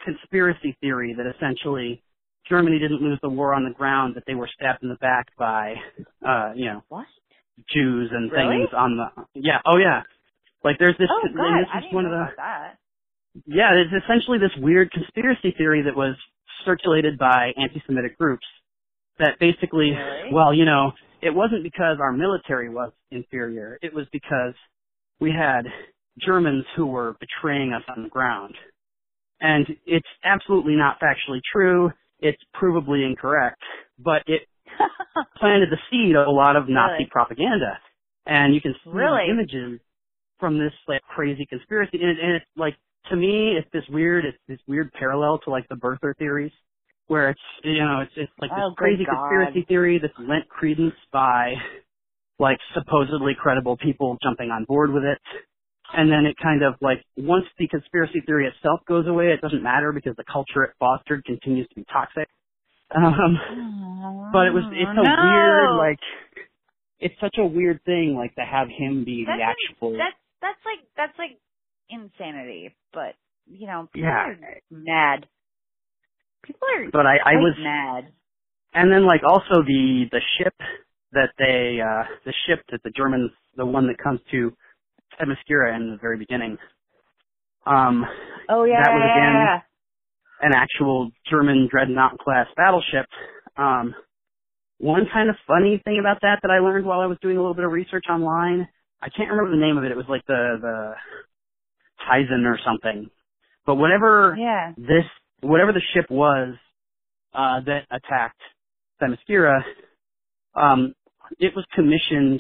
conspiracy theory that essentially Germany didn't lose the war on the ground, that they were stabbed in the back by, uh, you know, what? Jews and Really? things on the, yeah, oh yeah. Like there's this, Oh and God, this I is didn't one know of the, about that. yeah, it's essentially this weird conspiracy theory that was circulated by anti-Semitic groups that basically, Really? well, you know, it wasn't because our military was inferior. It was because we had Germans who were betraying us on the ground. And it's absolutely not factually true. It's provably incorrect, but it planted the seed of a lot of Nazi Really? propaganda. And you can see Really? the images from this like crazy conspiracy. And, it, and it's like, to me, it's this weird, it's this weird parallel to like the birther theories, where it's, you know, it's, it's like this Oh, good crazy God. conspiracy theory that's lent credence by like supposedly credible people jumping on board with it. And then it kind of like, once the conspiracy theory itself goes away, it doesn't matter because the culture it fostered continues to be toxic. Um, Oh, but it was, it's a no. weird, like, it's such a weird thing, like, to have him be That's the actual. in, that's that's like that's like insanity. But you know, people Yeah. are mad. People are But I, I quite was, mad. and then like also the, the ship that they, uh, the ship that the Germans, the one that comes to Themyscira in the very beginning, um, Oh yeah, that was yeah, again yeah. an actual German dreadnought class battleship. Um, one kind of funny thing about that that I learned while I was doing a little bit of research online, I can't remember the name of it. It was like the, the Tizen or something. But whatever Yeah. this, whatever the ship was, uh, that attacked Themyscira, um, it was commissioned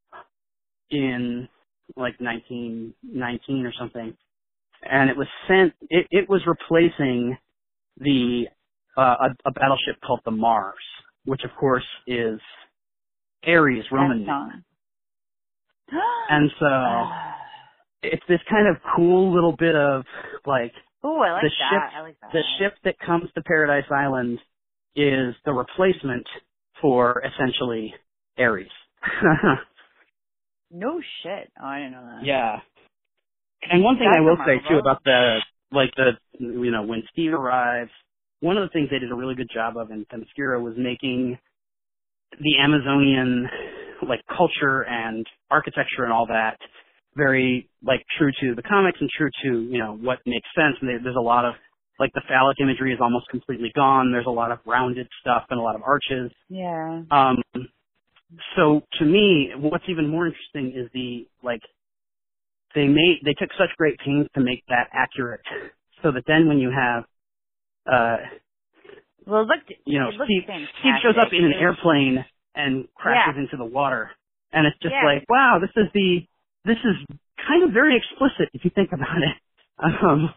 in like nineteen nineteen or something. And it was sent, it, it was replacing the, uh, a, a battleship called the Mars, which of course is Ares' Roman name. Not. And so it's this kind of cool little bit of like, Oh, I like the that. ship, I like that. the ship that comes to Paradise Island is the replacement for essentially Ares. No shit. Oh, I didn't know that. Yeah. And one thing That's I will say too remarkable. about the, like the, you know, when Steve arrives, one of the things they did a really good job of in Themyscira was making the Amazonian, like, culture and architecture and all that very, like, true to the comics and true to, you know, what makes sense. And there, there's a lot of, like, the phallic imagery is almost completely gone. There's a lot of rounded stuff and a lot of arches. Yeah. Um, so to me, what's even more interesting is the, like, they made, they took such great pains to make that accurate so that then when you have, uh, Well, it looked, you know, it looked Steve, fantastic. Steve shows up in an It was- airplane and crashes Yeah. into the water. And it's just Yeah. like, wow, this is the, this is kind of very explicit if you think about it. Um,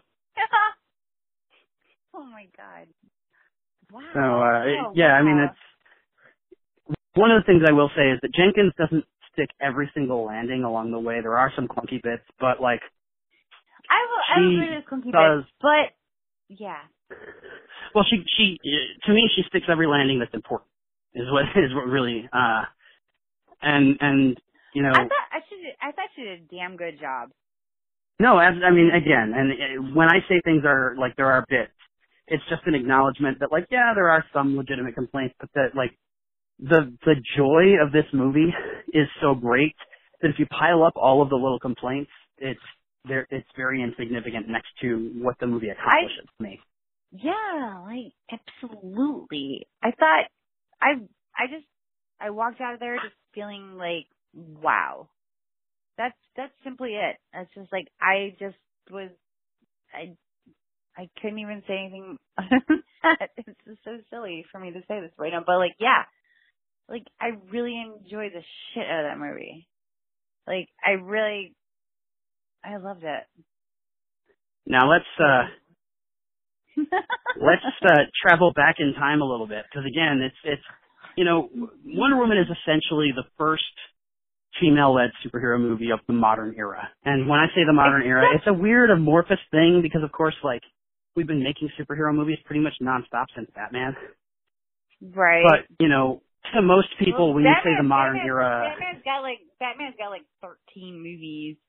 oh my God. Wow. so, uh, Oh, yeah, I mean, wow. it's, one of the things I will say is that Jenkins doesn't stick every single landing along the way. There are some clunky bits, but like, I will, I she will agree with Clunky does, Bits, but, yeah. well, she, she, to me, she sticks every landing that's important, is what, is what really, uh, and, and, you know. I thought I should, I thought she did a damn good job. No, as, I mean, again, and uh, when I say things are, like, there are bits, it's just an acknowledgement that, like, yeah, there are some legitimate complaints, but that, like, the, the joy of this movie is so great that if you pile up all of the little complaints, it's, there, it's very insignificant next to what the movie accomplishes to me. Yeah, like, absolutely. I thought, I, I just, I walked out of there just feeling like, wow. That's, that's simply it. It's just like, I just was, I, I couldn't even say anything. It's just so silly for me to say this right now, but like, yeah, like, I really enjoyed the shit out of that movie. Like, I really, I loved it. Now let's, uh, let's, uh, travel back in time a little bit, because again, it's, it's, you know, Wonder Woman is essentially the first female-led superhero movie of the modern era. And when I say the modern era, it's a weird amorphous thing because, of course, like, we've been making superhero movies pretty much nonstop since Batman. Right. But, you know, to most people, well, when Batman, you say the modern Batman, era... Batman's got like, Batman's got like thirteen movies.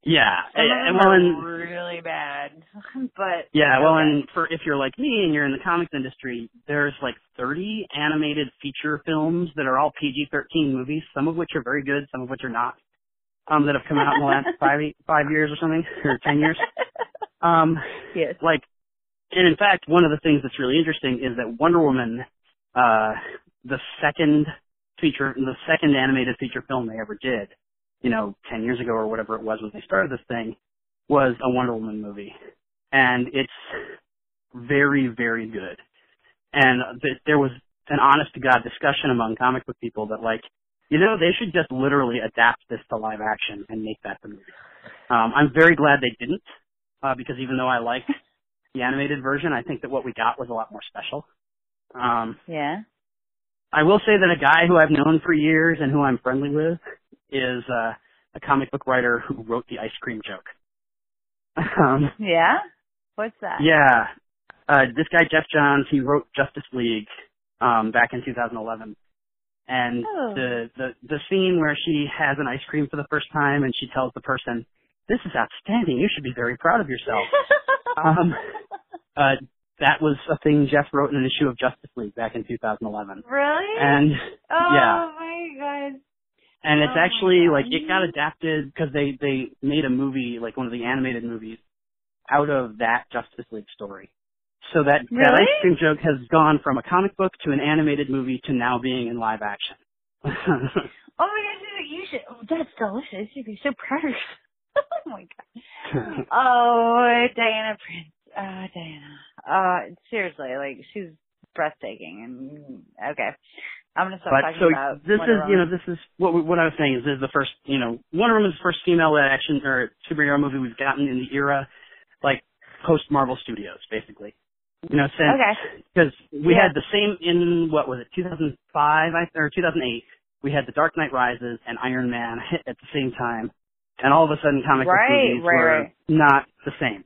Yeah, Some of and, them well, are and really bad, but yeah, well, okay. and for if you're like me and you're in the comics industry, there's like thirty animated feature films that are all P G thirteen movies, some of which are very good, some of which are not, um, that have come out in the last five eight, five years or something, or ten years. Um, yes. like, and in fact, one of the things that's really interesting is that Wonder Woman, uh, the second feature, the second animated feature film they ever did, you know, ten years ago or whatever it was when they started this thing, was a Wonder Woman movie. And it's very, very good. And th- there was an honest-to-God discussion among comic book people that, like, you know, they should just literally adapt this to live action and make that the movie. Um, I'm very glad they didn't, uh, because even though I liked the animated version, I think that what we got was a lot more special. Um, yeah. I will say that a guy who I've known for years and who I'm friendly with is uh, a comic book writer who wrote the ice cream joke. um, Yeah? What's that? yeah. Uh, this guy, Jeff Johns, he wrote Justice League um, back in two thousand eleven. And Oh. the, the, the scene where she has an ice cream for the first time and she tells the person, "This is outstanding. You should be very proud of yourself." um, uh, that was a thing Jeff wrote in an issue of Justice League back in two thousand eleven. Really? And oh, yeah. my God. And it's Oh actually, my like, God. it got adapted because they, they made a movie, like one of the animated movies, out of that Justice League story. So that, Really? that ice cream joke has gone from a comic book to an animated movie to now being in live action. Oh, my God, you should, oh, that's delicious. You should be so proud of yourself. Oh, my God. Oh, Diana Prince. Oh, Diana. Uh, seriously, like, she's breathtaking. And, okay. I'm going to stop But talking so about this Wonder is, you know, Woman. this is what we, what I was saying is this is the first, you know, Wonder Woman's the first female action or superhero movie we've gotten in the era, like post Marvel Studios, basically. You know, since because Okay. we Yeah. had the same in what was it, two thousand five I, or two thousand eight. We had The Dark Knight Rises and Iron Man hit at the same time, and all of a sudden, comic book Right, movies right, were right. not the same.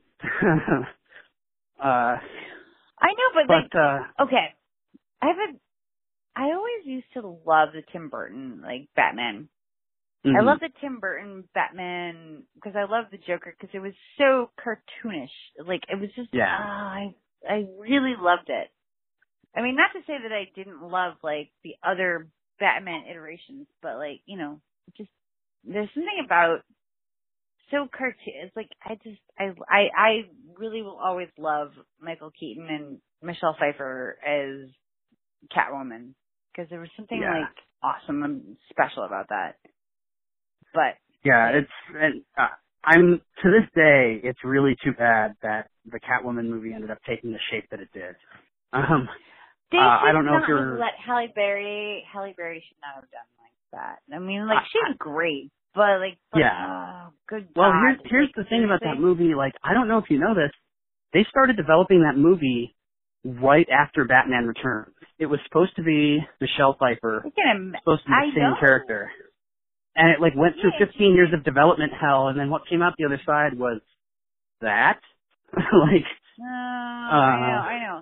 uh, I know, but, like, but uh, okay. I have a, I always used to love the Tim Burton, like, Batman. mm-hmm. I love the Tim Burton Batman because I love the Joker because it was so cartoonish. Like, it was just, yeah. oh, I, I really loved it. I mean, not to say that I didn't love, like, the other Batman iterations, but, like, you know, just, there's something about so cartoon. It's like, I just, I, I, I really will always love Michael Keaton and Michelle Pfeiffer as Catwoman because there was something, Yeah. like, awesome and special about that. But yeah, it's and uh, I'm to this day, it's really too bad that the Catwoman movie ended up taking the shape that it did. Um, they uh, should I don't know not if you're. have let Halle Berry. Halle Berry should not have done like that. I mean, like I, she's great, but like, but, yeah. oh, good Well, God. here's here's like, the thing about that seriously? movie. Like, I don't know if you know this. They started developing that movie right after Batman Returns. It was supposed to be Michelle Pfeiffer, I can im- supposed to be the I same know. character. And it like went through Yeah, fifteen years of development hell, and then what came out the other side was that. like, No, uh, I know, I know.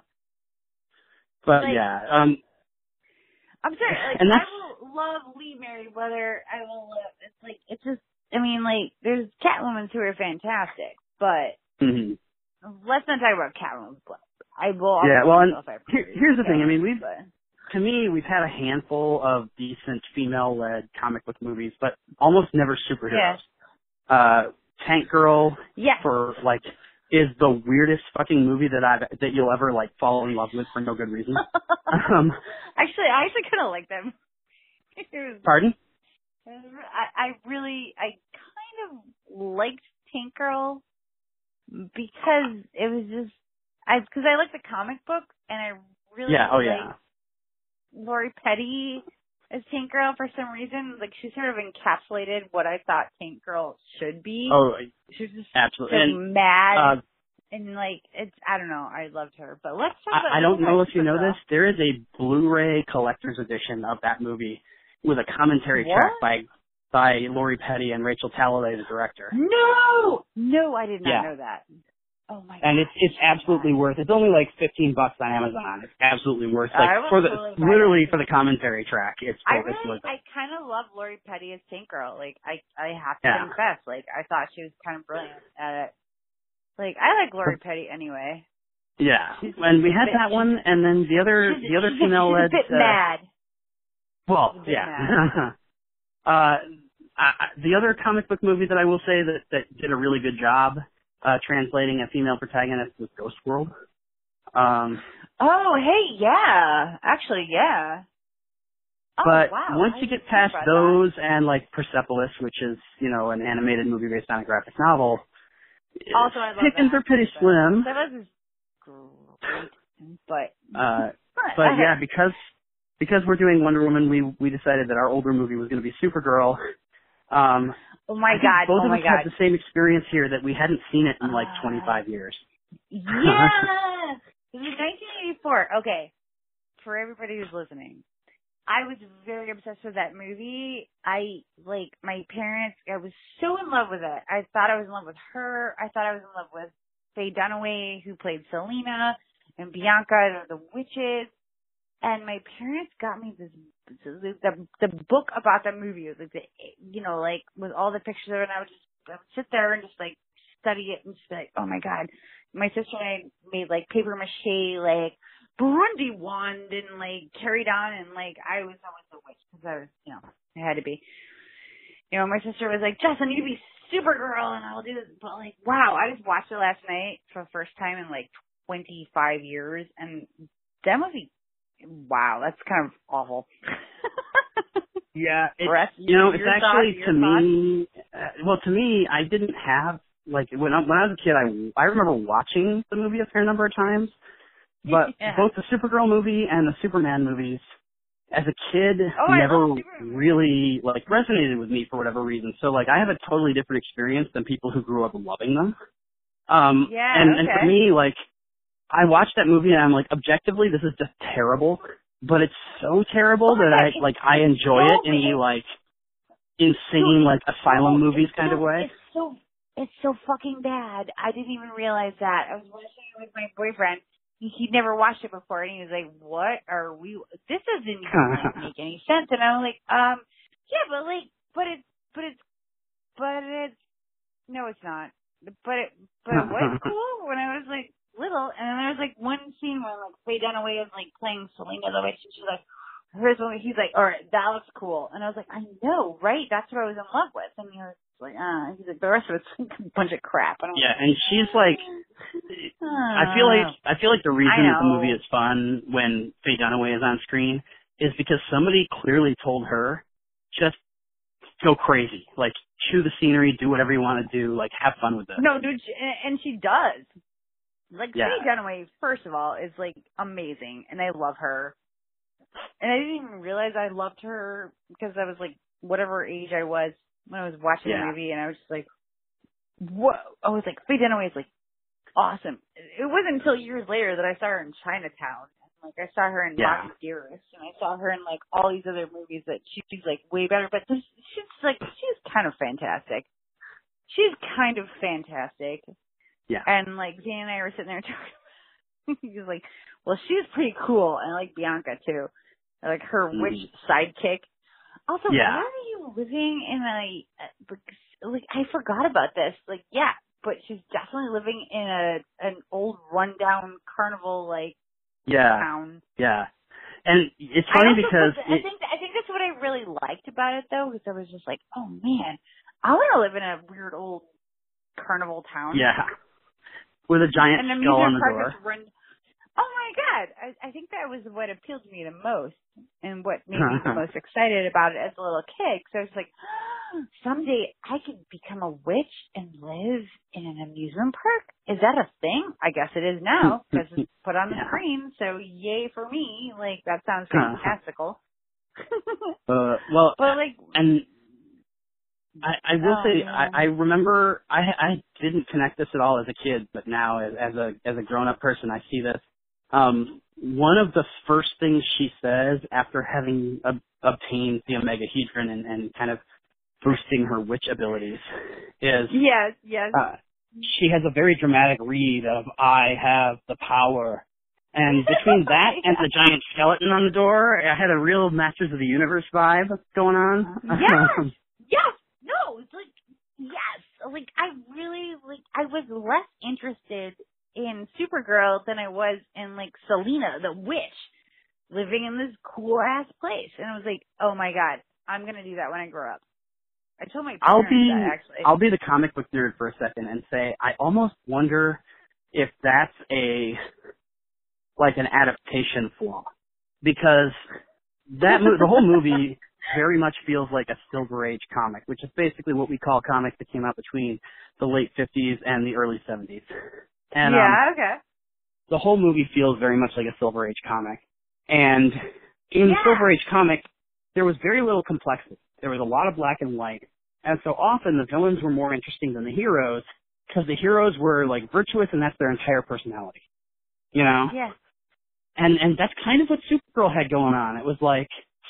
but Like, yeah, um, I'm sorry. Like, and I that's will love Lee Merriweather. I will love. It's like it's just. I mean, like, there's Catwoman who are fantastic, but mm-hmm. let's not talk about Catwoman. But I will. yeah. always Well, and myself I here, appreciate here's the thing. I Catwoman, mean, we've but. to me we've had a handful of decent female-led comic book movies, but almost never superheroes. Yeah. Uh, Tank Girl, Yes. for like, is the weirdest fucking movie that I've that you'll ever like fall in love with for no good reason. um, actually, I actually kind of like them. It was, pardon? it was, I, I really, I kind of liked Tank Girl because it was just, I because I like the comic book and I really Yeah. Oh like yeah. Lori Petty as Tank Girl for some reason. Like she sort of encapsulated what I thought Tank Girl should be. Oh, She was just absolutely. so And, mad. uh, And like it's, I don't know, I loved her. But let's talk about. I, I don't know if you know Supergirl. this. There is a Blu-ray collector's edition of that movie with a commentary What? track by by Lori Petty and Rachel Talalay, the director. No, no, I did not Yeah. know that. Oh my god. And it's it's absolutely worth. It's only like fifteen bucks on Amazon. It's absolutely worth. Like I for the totally literally for the commentary track. It's I it's really, worth it. I kind of love Lori Petty as Tank Girl. Like, I, I have to Yeah. confess, like, I thought she was kind of brilliant at it. Like, I like Lori Petty anyway. Yeah, She's, and we had bit, that one, and then the other she's, the other she's, female she's led. a bit uh, mad. Well, She's a bit yeah. uh, I, the other comic book movie that I will say that that did a really good job uh, translating a female protagonist was Ghost World. Um, oh, hey, yeah, actually, yeah. Oh, but wow. once I you get didn't past think about those and like Persepolis, which is you know an animated movie based on a graphic novel, that. Also, I love pickings that. are pretty slim. That was great, but Uh, but yeah, because because we're doing Wonder Woman, we we decided that our older movie was going to be Supergirl. Um, oh my I think god, both oh of my us god. had the same experience here that we hadn't seen it in like Uh, twenty-five years. Yeah! This is nineteen eighty-four. Okay. For everybody who's listening, I was very obsessed with that movie. I, like, my parents, I was so in love with it. I thought I was in love with her. I thought I was in love with Faye Dunaway, who played Selena, and Bianca, the witches. And my parents got me this, the, the, the book about the movie. It was like, the, you know, like, with all the pictures of it, and I would just I would sit there and just, like, study it and just be like, oh my god. My sister and I made like paper mache, like Burundi wand and like carried on, and like I was always the witch because I was, you know, I had to be. You know, my sister was like, Justin, you be Supergirl, and I'll do this. But like, wow, I just watched it last night for the first time in like twenty-five years, and that movie, wow, that's kind of awful. Yeah, it's, Rest, you know, it's your actually thoughts, to me. Uh, well, to me, I didn't have like when I, when I was a kid, I I remember watching the movie a fair number of times, but yeah. both the Supergirl movie and the Superman movies, as a kid, Oh, never I really like resonated with me for whatever reason. So like, I have a totally different experience than people who grew up loving them. Um, Yeah, and okay. and for me, like, I watched that movie and I'm like, objectively, this is just terrible. But it's so terrible oh that God, I like I enjoy so it in the bad. like insane like asylum No, movies it's kind so, of way. It's so it's so fucking bad. I didn't even realize that. I was watching it with my boyfriend. He, he'd never watched it before, and he was like, "What are we? This doesn't even like, make any sense." And I was like, "Um, yeah, but like, but it's, but it's, but it's, no, it's not. But it, but it was cool when I was like little." And then there was like one scene where like Faye Dunaway is like playing Selena the witch, and she's like, "Here's one." He's like, "All right, that looks cool." And I was like, "I know, right? That's what I was in love with." And he was like, "Ah," he's like, "The rest of it's like a bunch of crap." And I'm Yeah, like, and she's like, I feel like I feel like the reason that the movie is fun when Faye Dunaway is on screen is because somebody clearly told her just go crazy, like chew the scenery, do whatever you want to do, like have fun with it. No, dude, she, and she does. Like Yeah. Faye Dunaway, first of all, is like amazing, and I love her. And I didn't even realize I loved her because I was like whatever age I was when I was watching Yeah. the movie, and I was just like, whoa. I was like, Faye Dunaway is like awesome. It wasn't until years later that I saw her in Chinatown. Like I saw her in Yeah. Mommy's Dearest, and I saw her in like all these other movies that she's like way better. But this, she's like she's kind of fantastic. She's kind of fantastic. Yeah. And like Zane and I were sitting there talking. He was like, "Well, she's pretty cool," and I like Bianca too. I like her Mm. witch sidekick. Also, Yeah. why are you living in a like? I forgot about this. Like, yeah, but she's definitely living in a an old rundown carnival like Yeah. town. Yeah. And it's I funny also because put the, I it, think I think that's what I really liked about it though, because I was just like, oh man, I want to live in a weird old carnival town. yeah, with a giant and skull on amusement the park door. that's run. Oh my god, I, I think that was what appealed to me the most, and what made me the most excited about it as a little kid. So I was like, oh, someday I could become a witch and live in an amusement park. Is that a thing? I guess it is now because it's put on the Yeah. screen. So yay for me! Like that sounds fantastical. uh, well, but like, and I, I will oh, say, man. I, I remember I I didn't connect this at all as a kid, but now as, as a as a grown up person, I see this. Um, one of the first things she says after having ob- obtained the Omegahedron and, and kind of boosting her witch abilities is, yes, yes. uh, she has a very dramatic read of "I have the power," and between that and the giant skeleton on the door, I had a real Masters of the Universe vibe going on. Yes, yes, no, it's like yes, like I really like I was less interested in Supergirl than I was in like Selena the witch living in this cool ass place, and I was like, oh my god, I'm gonna do that when I grow up. I told my parents I'll be, that, actually. I'll be the comic book nerd for a second and say I almost wonder if that's a, like an adaptation flaw. Because that mo- the whole movie very much feels like a Silver Age comic, which is basically what we call comics that came out between the late fifties and the early seventies. And, yeah, um, okay. the whole movie feels very much like a Silver Age comic. And in Yeah. Silver Age comic, there was very little complexity. There was a lot of black and white. And so often the villains were more interesting than the heroes because the heroes were like virtuous and that's their entire personality. You know? Yes. And and that's kind of what Supergirl had going on. It was like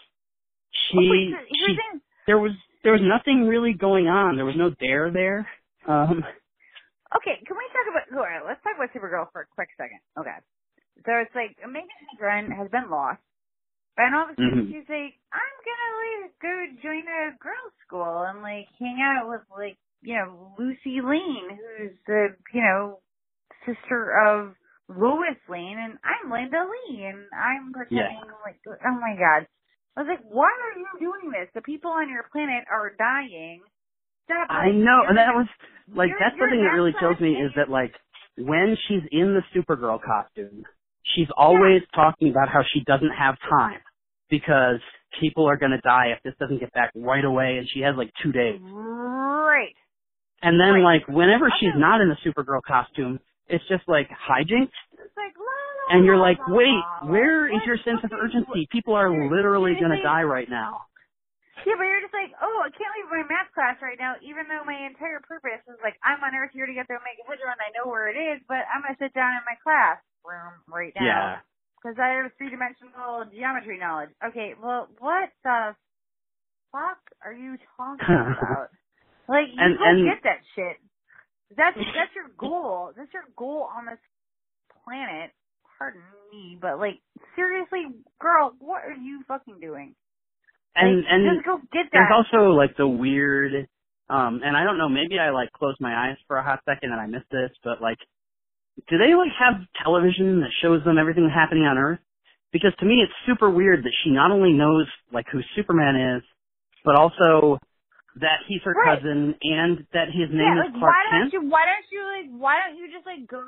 she, oh, wait, so she saying- there was there was nothing really going on. There was no dare there. Um Okay, can we talk about all right, let's talk about Supergirl for a quick second. Okay. So it's like Megan Grant has been lost. And all of a sudden Mhm. she's like, I'm gonna like go join a girls' school and like hang out with like, you know, Lucy Lane, who's the, you know, sister of Lois Lane, and I'm Linda Lee, and I'm pretending Yeah. like, oh my god. I was like, why are you doing this? The people on your planet are dying. Stop. I Like, know, and you're- that was like you're- that's you're something that really that kills me class is that like when she's in the Supergirl costume, she's always talking about how she doesn't have time because people are going to die if this doesn't get back right away, and she has like two days. Right. And then Right. like whenever I she's know. not in the Supergirl costume, it's just like hijinks, It's like, la, la, and you're la, like, la, wait, la, where la. is your sense of What? urgency? People are You're- literally you're going to saying- die right now. Yeah, but you're just like, oh, I can't leave my math class right now, even though my entire purpose is like, I'm on Earth here to get there and make a video, and I know where it is, but I'm going to sit down in my class room right now. Yeah. Because I have three-dimensional geometry knowledge. Okay, well, what the fuck are you talking about? Like, you And- go and- get that shit. That's, that's your goal. That's your goal on this planet. Pardon me, but like, seriously, girl, what are you fucking doing? And like, and just go get that. there's also like the weird, um, and I don't know, maybe I like closed my eyes for a hot second and I missed this, but like, do they like have television that shows them everything happening on Earth? Because to me, it's super weird that she not only knows like who Superman is, but also that he's her Right. cousin and that his name yeah, is like, Clark why Kent. don't you? Why don't you like? Why don't you just like go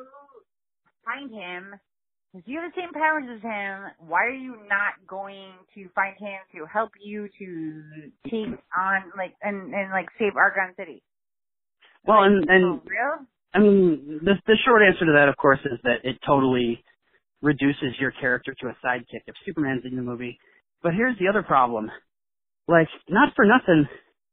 find him? If you have the same powers as him, why are you not going to find him to help you to take on like and and like save Argon City? Well, like, and and for real? I mean, the the short answer to that, of course, is that it totally reduces your character to a sidekick if Superman's in the movie. But here's the other problem. Like, not for nothing,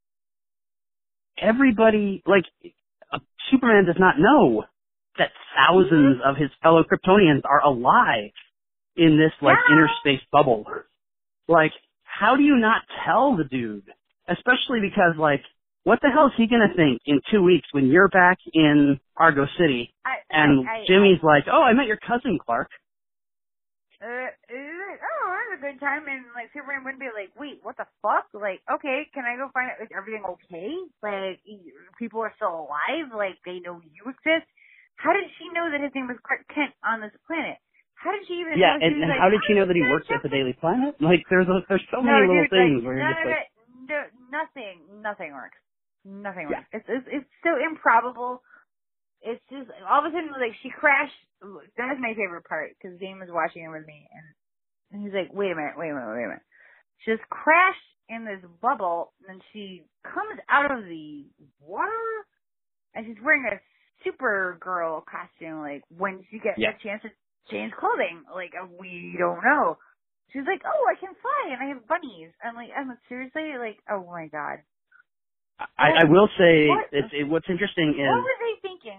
everybody, like, uh, Superman does not know that thousands of his fellow Kryptonians are alive in this, like, Yeah. inner space bubble. Like, how do you not tell the dude? Especially because, like, what the hell is he gonna think in two weeks when you're back in Argo City I, and I, I, Jimmy's like, oh, I met your cousin, Clark. Uh, uh, oh, that was a good time, and like Superman wouldn't be like, wait, what the fuck? Like, okay, can I go find out? Is everything okay? Like, people are still alive? Like, they know you exist? How did she know that his name was Clark Kent on this planet? How did she even Yeah, know? and, She was and like, how did she know that he "I'm works gonna at the jump in." Daily Planet? Like, there's a, there's so No, many little dude, things like, where you're none just of like, it, no, nothing, nothing works. Nothing Yeah. works. It's, it's, it's so improbable. It's just, all of a sudden, like, she crashed. That was my favorite part, because Zane was watching it with me, and And he's like, wait a minute, wait a minute, wait a minute. She just crashed in this bubble, and she comes out of the water, and she's wearing a Supergirl costume. Like, when did she get Yeah. a chance to change clothing? Like, uh, we don't know. She's like, oh, I can fly, and I have bunnies. I'm like, I'm like, seriously? Like, oh my god. I, I will say, What? it's, it, what's interesting is, What were they thinking?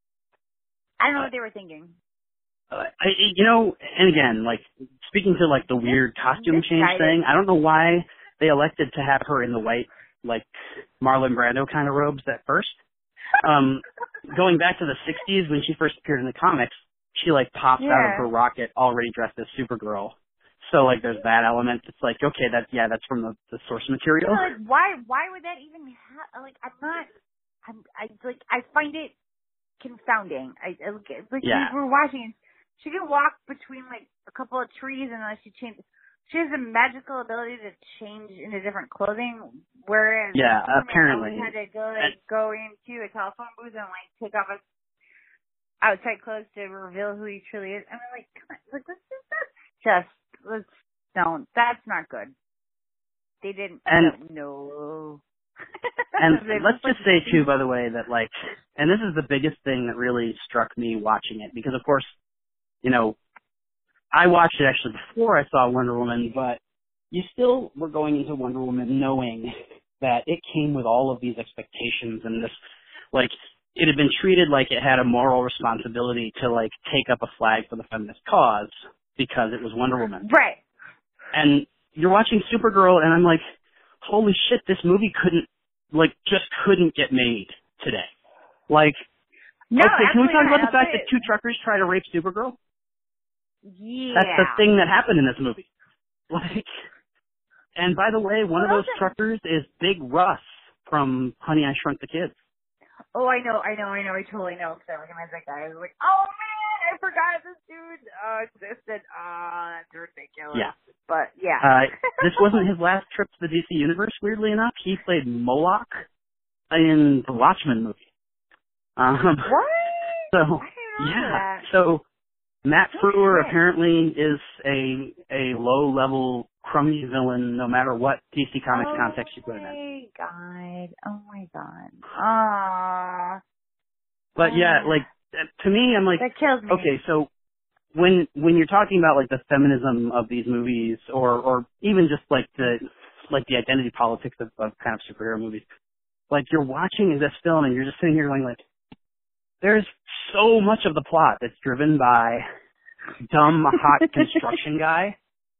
I don't know what they were thinking. uh, I, you know, and again, like, speaking to, like, the weird costume this change guy thing, I don't know why they elected to have her in the white, like, Marlon Brando kind of robes at first. um, going back to the sixties when she first appeared in the comics, she like pops yeah. out of her rocket already dressed as Supergirl. So like there's that element. It's like, okay, that's, yeah, that's from the, the source material. Yeah, like why, why would that even happen? Like I'm not, I'm, I like, I find it confounding. I, I like, yeah. we were watching, she can walk between like a couple of trees and then she changes. She has a magical ability to change into different clothing, whereas yeah, Superman apparently always had to go like and, go into a telephone booth and like take off his outside clothes to reveal who he truly is. I mean, like, come on, like this is that's just let's don't. That's not good. They didn't. And no. And let's just say too, by the way, that like, and this is the biggest thing that really struck me watching it, because of course, you know, I watched it actually before I saw Wonder Woman, but you still were going into Wonder Woman knowing that it came with all of these expectations and this, like, it had been treated like it had a moral responsibility to, like, take up a flag for the feminist cause because it was Wonder Woman. Right. And you're watching Supergirl, and I'm like, holy shit, this movie couldn't, like, just couldn't get made today. Like, no, okay, can we talk not. about the fact I'll that two truckers try to rape Supergirl? Yeah. That's the thing that happened in this movie. Like, and by the way, one well, of those truckers is Big Russ from Honey, I Shrunk the Kids. Oh, I know, I know, I know, I totally know, because I recognize that guy. I was like, oh man, I forgot this dude uh, existed. Ah, uh, that's ridiculous. Yeah. But, yeah. uh, this wasn't his last trip to the D C Universe, weirdly enough. He played Moloch in the Watchmen movie. Um, what? So, I didn't know yeah. that. So, Matt Frewer shit. apparently is a a low-level, crummy villain no matter what D C Comics oh context you put him in. Oh my god. Oh my god. Ah. But yeah, like, to me, I'm like, that kills me. okay, so when when you're talking about like the feminism of these movies, or or even just like the like the identity politics of, of kind of superhero movies, like you're watching this film and you're just sitting here going like, there's so much of the plot that's driven by dumb, hot construction guy.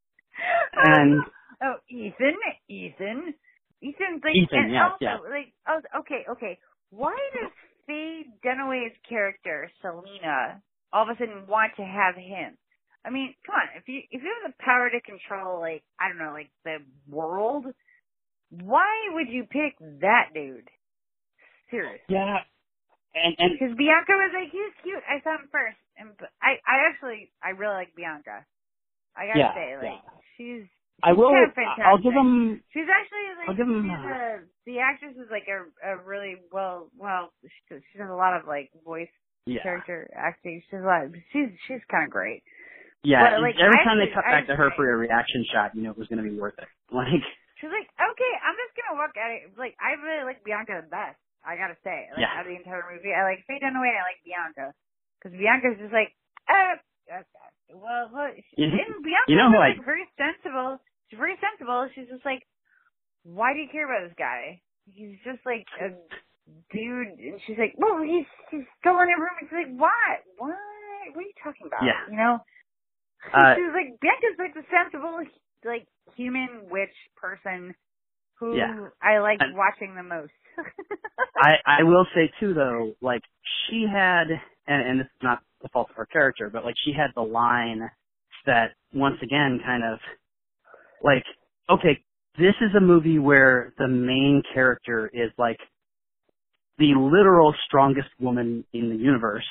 And oh, Ethan, Ethan, Ethan's like, Ethan, and yes, also, yeah. like, oh, okay, okay. Why does Faye Dunaway's character, Selena, all of a sudden want to have him? I mean, come on, if you if you have the power to control, like, I don't know, like the world, why would you pick that dude? Seriously. Yeah. And and because Bianca was like, he's cute. I saw him first, and I I actually I really like Bianca. I gotta yeah, say, like yeah. she's, she's I will. kind of fantastic. I'll give him. She's actually like I'll give him. she's a, the actress is like a a really well well she, she does a lot of like voice yeah. character acting. She's a lot. She's she's kind of great. Yeah. But, like, every I time actually, they cut I back to her for a reaction shot, you know it was going to be worth it. Like she's like, okay, I'm just gonna look at it. Like I really like Bianca the best. I gotta say, like, yeah. out of the entire movie, I like Faye Dunaway and I like Bianca. Because Bianca's just like, uh, okay. Well, well she, You, and Bianca's you know who like I, very sensible. She's very sensible. She's just like, why do you care about this guy? He's just like a dude. And she's like, well, he's, he's still in a room. And she's like, what? What? What are you talking about? yeah. You know? Uh, she's like, Bianca's like the sensible, like, human witch person who yeah. I like and, watching the most. I, I will say too though, like she had, and, and this is not the fault of her character, but like she had the line that once again kind of like, okay, this is a movie where the main character is like the literal strongest woman in the universe,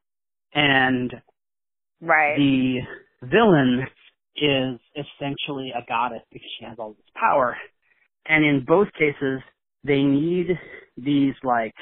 and right. the villain is essentially a goddess because she has all this power. And in both cases, they need these, like,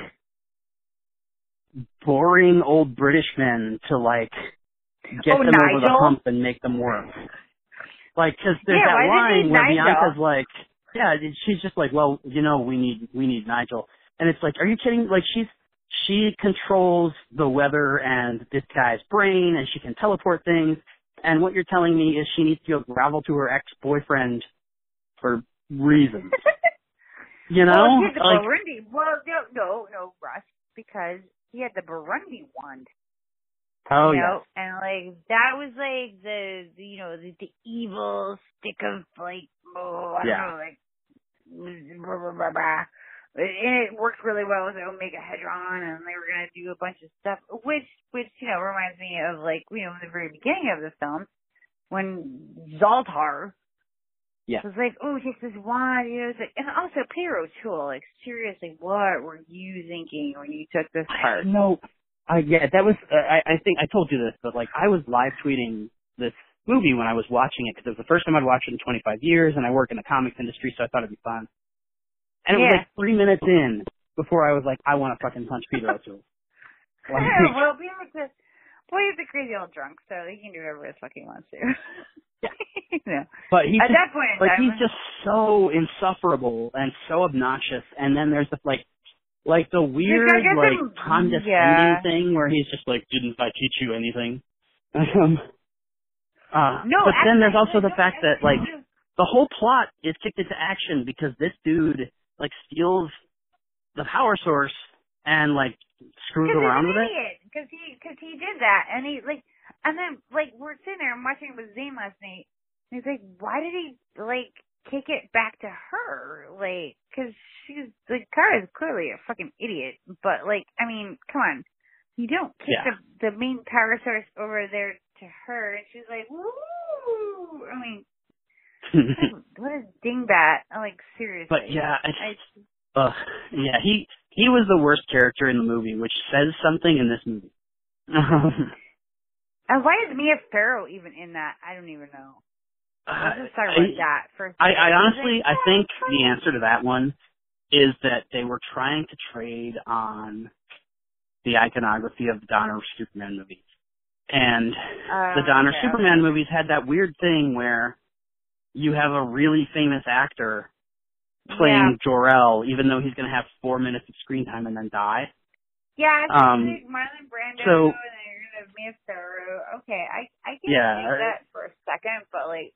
boring old British men to, like, get oh, them Nigel? over the hump and make them work. Like, because there's yeah, that line where Nigel? Bianca's like, yeah, she's just like, well, you know, we need, we need Nigel. And it's like, are you kidding? Like, she's, she controls the weather and this guy's brain, and she can teleport things. And what you're telling me is she needs to go gravel to her ex-boyfriend for reasons. You know? Well, he had the like, Burundi. Well, no, no, no, Russ, because he had the Burundi wand. oh, you yeah. know? And, like, that was, like, the, the you know, the, the evil stick of, like, oh, I yeah. don't know, like, blah, blah, blah, blah. And it worked really well with Omega Hedron, and they were going to do a bunch of stuff, which, which, you know, reminds me of, like, you know, in the very beginning of the film, when Zoltar yeah. was like, oh, take this wand, you know, it's like, and also Peter O'Toole, like, seriously, what were you thinking when you took this part? No, I, yeah, that was, uh, I, I think, I told you this, but, like, I was live tweeting this movie when I was watching it, because it was the first time I'd watched it in twenty-five years, and I work in the comics industry, so I thought it'd be fun. And it yeah. was like three minutes in before I was like, I want to fucking punch Peter O'Toole. Like, yeah, well, Peter's a, boy, he's a crazy old drunk, so he can do whatever he fucking wants to. yeah. you know. But he's At just, that point in like, time, he's just so insufferable and so obnoxious. And then there's the, like, like the weird, like, some, condescending yeah. thing where he's just like, didn't I teach you anything? um, uh, no, but actually, then there's also no, the fact that, like, the whole plot is kicked into action because this dude, like, steals the power source and, like, screws around with it. Because he, because he did that, and he, like, and then, like, we're sitting there and watching it with Zane last night, and he's like, why did he, like, kick it back to her? Like, because she's, like, Kara is clearly a fucking idiot, but, like, I mean, come on. You don't kick Yeah. the, the main power source over there to her, and she's like, woo! I mean, what a dingbat. Like, seriously. But yeah, I, I, uh, yeah, he he was the worst character in the movie, which says something in this movie. and why is Mia Farrow even in that? I don't even know. Let's just talk about I, that first. I, I honestly, I think the answer to that one is that they were trying to trade on the iconography of the Donner Superman movies. And uh, the Donner okay, Superman okay. movies had that weird thing where you have a really famous actor playing yeah. Jor-El, even though he's going to have four minutes of screen time and then die. Yeah, it's um, like Marlon Brando, so, and then you're going to have Mia Farrow. Okay, I, I can yeah, think that for a second, but, like,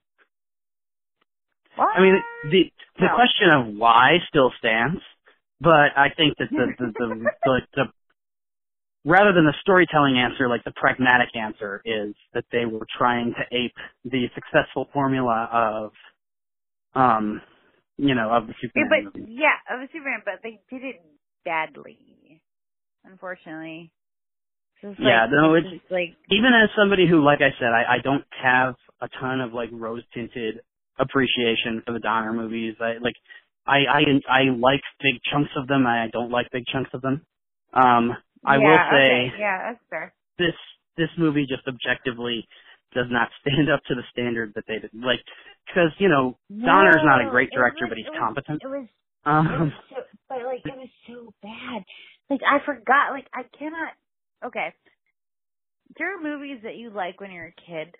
what? I mean, the the no. question of why still stands, but I think that the the, the, the, the rather than the storytelling answer, like the pragmatic answer is that they were trying to ape the successful formula of, um, you know, of the Superman yeah, but, movie. yeah, of the Superman, but they did it badly, unfortunately. Just Yeah, like, no, it's it's just like, even as somebody who, like I said, I, I don't have a ton of like rose tinted appreciation for the Donner movies. I like, I I I like big chunks of them. I don't like big chunks of them. Um, I yeah, will say, okay, yeah, that's fair. this this movie just objectively does not stand up to the standard that they did. Like, because you know, No, Donner's not a great it was director, like, but he's it was, competent. It was, Um, it was so, but like, it was so bad. Like, I forgot, like, I cannot, okay. There are movies that you like when you're a kid.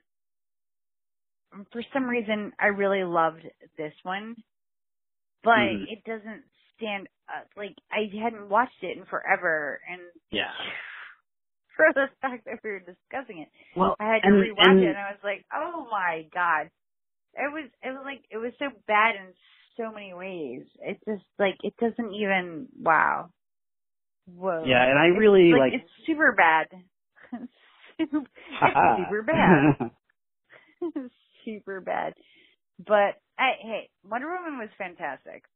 For some reason, I really loved this one, but mm-hmm. it doesn't stand up. Like, I hadn't watched it in forever, and yeah. for the fact that we were discussing it, Well, I had to and, rewatch and, it, and I was like, oh my god. It was, it was like, it was so bad in so many ways. It just, like, it doesn't even, wow. Whoa. yeah, and I It's, really like, like. it's super bad. It's super bad. It's super bad. But, I, hey, Wonder Woman was fantastic.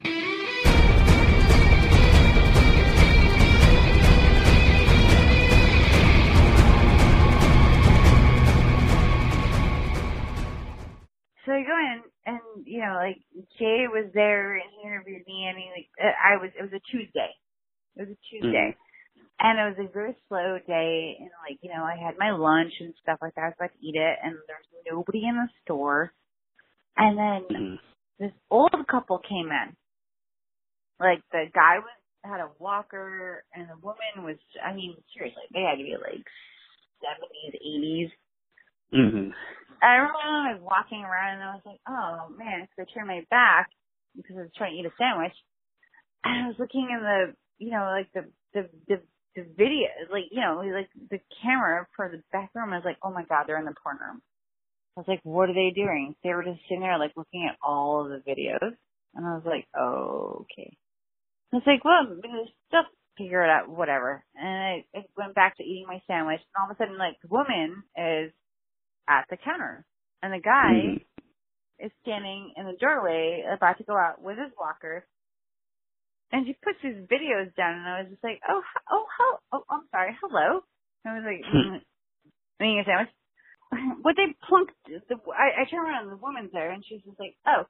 So I go in, and, you know, like, Jay was there, and he interviewed me, and he, like, I was, it was a Tuesday. It was a Tuesday. Mm-hmm. And it was a very slow day, and, like, you know, I had my lunch and stuff like that. I was about to eat it, and there was nobody in the store. And then Mm-hmm. this old couple came in. Like, the guy was had a walker, and the woman was, I mean, seriously, they had to be, like, seventies, eighties. Mm-hmm. I remember I was walking around, and I was like, oh, man, so I turned my back because I was trying to eat a sandwich. And I was looking in the, you know, like, the, the, the, the video, like, you know, like, the camera for the back room. I was like, oh, my God, they're in the porn room. I was like, what are they doing? They were just sitting there, like, looking at all of the videos. And I was like, oh, okay. I was like, well, just figure it out, whatever. And I, I went back to eating my sandwich. And all of a sudden, like, the woman is at the counter. And the guy Mm-hmm. is standing in the doorway about to go out with his walker. And she puts these videos down, and I was just like, oh, oh, oh, oh I'm sorry, hello. I was like, mm, eating a sandwich. What they plunked, the, I, I turned around and the woman's there, and she's just like, oh,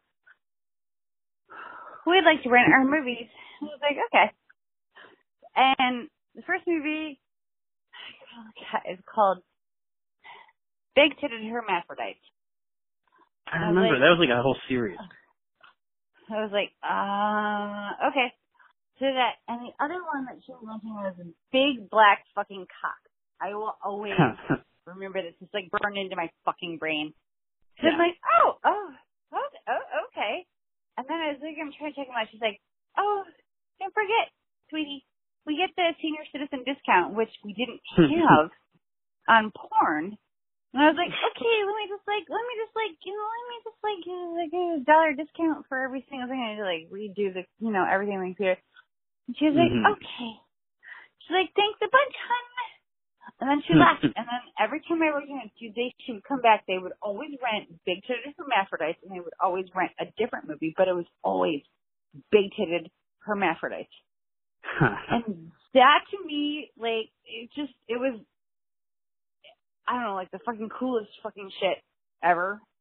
we'd like to rent our movies. I was like, okay. And the first movie is called Big-Titted Hermaphrodites. I remember. I like, that was like a whole series. I was like, uh, okay. So that, and the other one that she was mentioning was a big black fucking cock. I will always remember this. It's like burned into my fucking brain. So yeah. I'm like, oh, oh, oh, oh, okay. And then I was like, I'm trying to check them out. She's like, oh, don't forget, sweetie, we get the senior citizen discount, which we didn't have on porn. And I was like, okay, let me just like, let me just like, you know, let me just like, uh, like a dollar discount for every single thing. I had to like redo the, you know, everything like here. And she was like, mm-hmm. okay. She's like, thanks a bunch, hun. And then she left. And then every time I worked in a few days, she would come back. They would always rent Big-Titted Hermaphrodites, and they would always rent a different movie, but it was always Big-Titted Hermaphrodites. And that to me, like, it just, it was, I don't know, like the fucking coolest fucking shit ever.